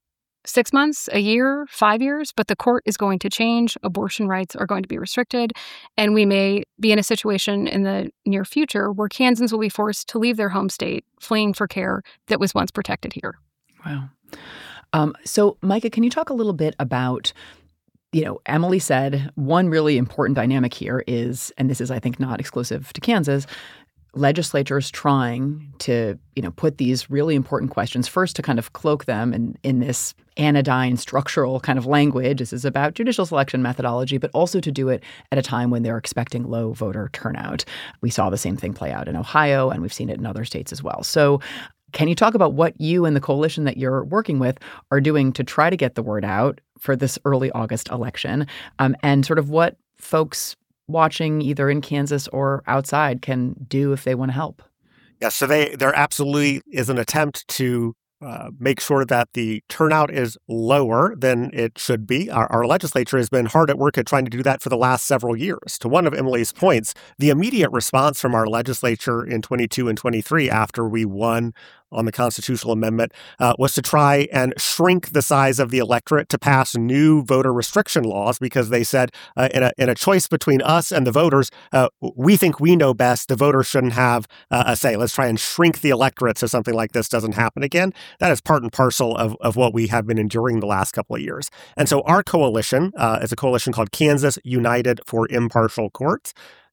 six months, a year, five years, but the court is going to change. Abortion rights are going to be restricted, and we may be in a situation in the near future where Kansans will be forced to leave their home state, fleeing for care that was once protected here. Wow. Um, so, Micah, can you talk a little bit about, you know, Emily said one really important dynamic here is, and this is, I think, not exclusive to Kansas, legislatures trying to, you know, put these really important questions first to kind of cloak them in, in this anodyne structural kind of language. This is about judicial selection methodology, but also to do it at a time when they're expecting low voter turnout. We saw the same thing play out in Ohio, and we've seen it in other states as well. So can you talk about what you and the coalition that you're working with are doing to try to get the word out for this early August election, um, and sort of what folks watching either in Kansas or outside can do if they want to help? Yeah, so they there absolutely is an attempt to uh, make sure that the turnout is lower than it should be. Our, our legislature has been hard at work at trying to do that for the last several years. To one of Emily's points, the immediate response from our legislature in twenty-two and twenty-three after we won on the constitutional amendment uh, was to try and shrink the size of the electorate to pass new voter restriction laws, because they said uh, in, a, in a choice between us and the voters, uh, we think we know best. The voters shouldn't have uh, a say. Let's try and shrink the electorate so something like this doesn't happen again. That is part and parcel of, of what we have been enduring the last couple of years. And so our coalition uh, is a coalition called Kansas United for Impartial Courts.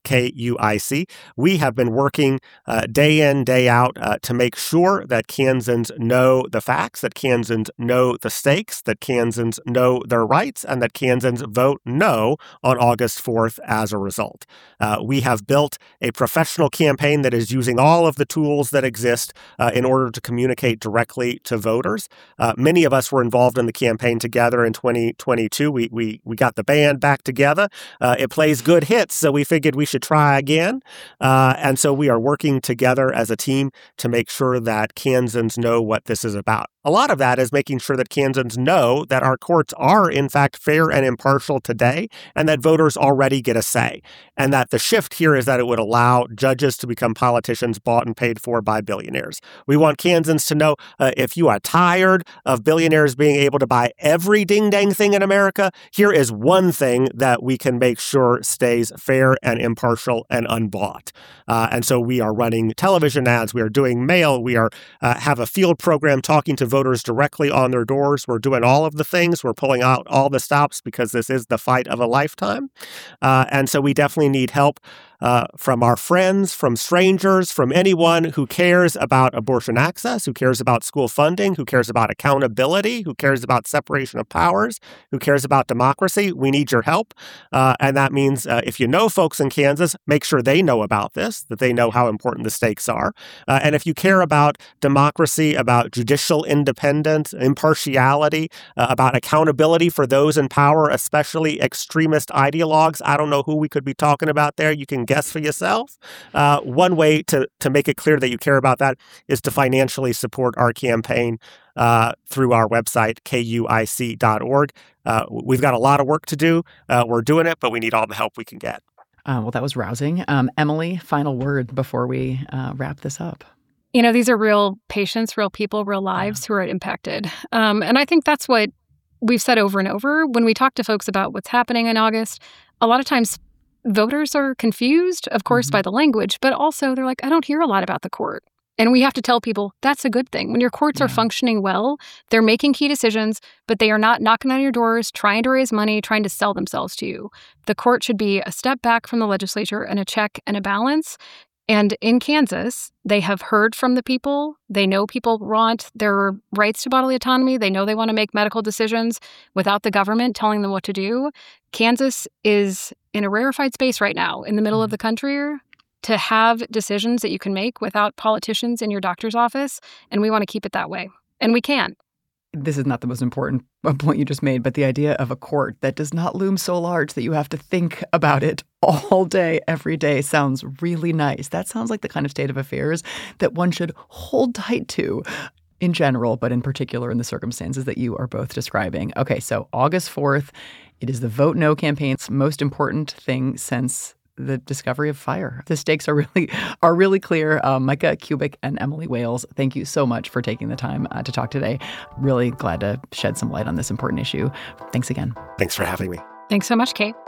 K U I C. We have been working uh, day in, day out uh, to make sure that Kansans know the facts, that Kansans know the stakes, that Kansans know their rights, and that Kansans vote no on August fourth as a result. Uh, we have built a professional campaign that is using all of the tools that exist uh, in order to communicate directly to voters. Uh, many of us were involved in the campaign together in twenty twenty-two. We we we got the band back together. Uh, it plays good hits, so we figured we should try again. Uh, and so we are working together as a team to make sure that Kansans know what this is about. A lot of that is making sure that Kansans know that our courts are, in fact, fair and impartial today, and that voters already get a say. And that the shift here is that it would allow judges to become politicians bought and paid for by billionaires. We want Kansans to know uh, if you are tired of billionaires being able to buy every ding-dang thing in America, here is one thing that we can make sure stays fair and impartial and unbought. Uh, and so we are running television ads, we are doing mail, we are uh, have a field program talking to voters directly on their doors. We're doing all of the things. We're pulling out all the stops because this is the fight of a lifetime. Uh, and so we definitely need help uh, from our friends, from strangers, from anyone who cares about abortion access, who cares about school funding, who cares about accountability, who cares about separation of powers, who cares about democracy. We need your help. Uh, and that means uh, if you know folks in Kansas, make sure they know about this, that they know how important the stakes are. Uh, and if you care about democracy, about judicial independence, impartiality, uh, about accountability for those in power, especially extremist ideologues, I don't know who we could be talking about there. You can guess for yourself. Uh, one way to, to make it clear that you care about that is to financially support our campaign uh, through our website, K U I C dot org. Uh, we've got a lot of work to do. Uh, we're doing it, but we need all the help we can get. Uh, well, that was rousing. Um, Emily, final word before we uh, wrap this up. You know, these are real patients, real people, real lives yeah. who are impacted. Um, and I think that's what we've said over and over. When we talk to folks about what's happening in August, a lot of times voters are confused, of course, mm-hmm. by the language, but also they're like, I don't hear a lot about the court. And we have to tell people that's a good thing. When your courts yeah. are functioning well, they're making key decisions, but they are not knocking on your doors, trying to raise money, trying to sell themselves to you. The court should be a step back from the legislature and a check and a balance. And in Kansas, they have heard from the people. They know people want their rights to bodily autonomy. They know they want to make medical decisions without the government telling them what to do. Kansas is in a rarefied space right now in the middle mm-hmm. of the country to have decisions that you can make without politicians in your doctor's office. And we want to keep it that way. And we can. This is not the most important point you just made, but the idea of a court that does not loom so large that you have to think about it all day, every day sounds really nice. That sounds like the kind of state of affairs that one should hold tight to in general, but in particular in the circumstances that you are both describing. Okay, so August fourth, it is the Vote No campaign's most important thing since the discovery of fire. The stakes are really are really clear. Uh, Micah Kubik and Emily Wales, thank you so much for taking the time uh, to talk today. Really glad to shed some light on this important issue. Thanks again. Thanks for having me. Thanks so much, Kate.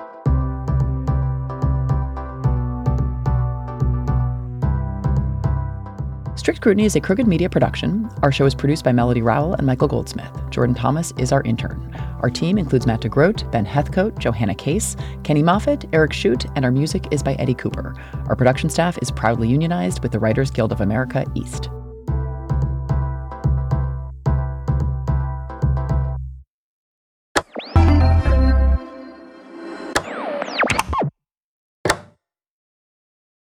Strict Scrutiny is a Crooked Media production. Our show is produced by Melody Rowell and Michael Goldsmith. Jordan Thomas is our intern. Our team includes Matt DeGroat, Ben Heathcote, Johanna Case, Kenny Moffat, Eric Shute, and our music is by Eddie Cooper. Our production staff is proudly unionized with the Writers Guild of America East.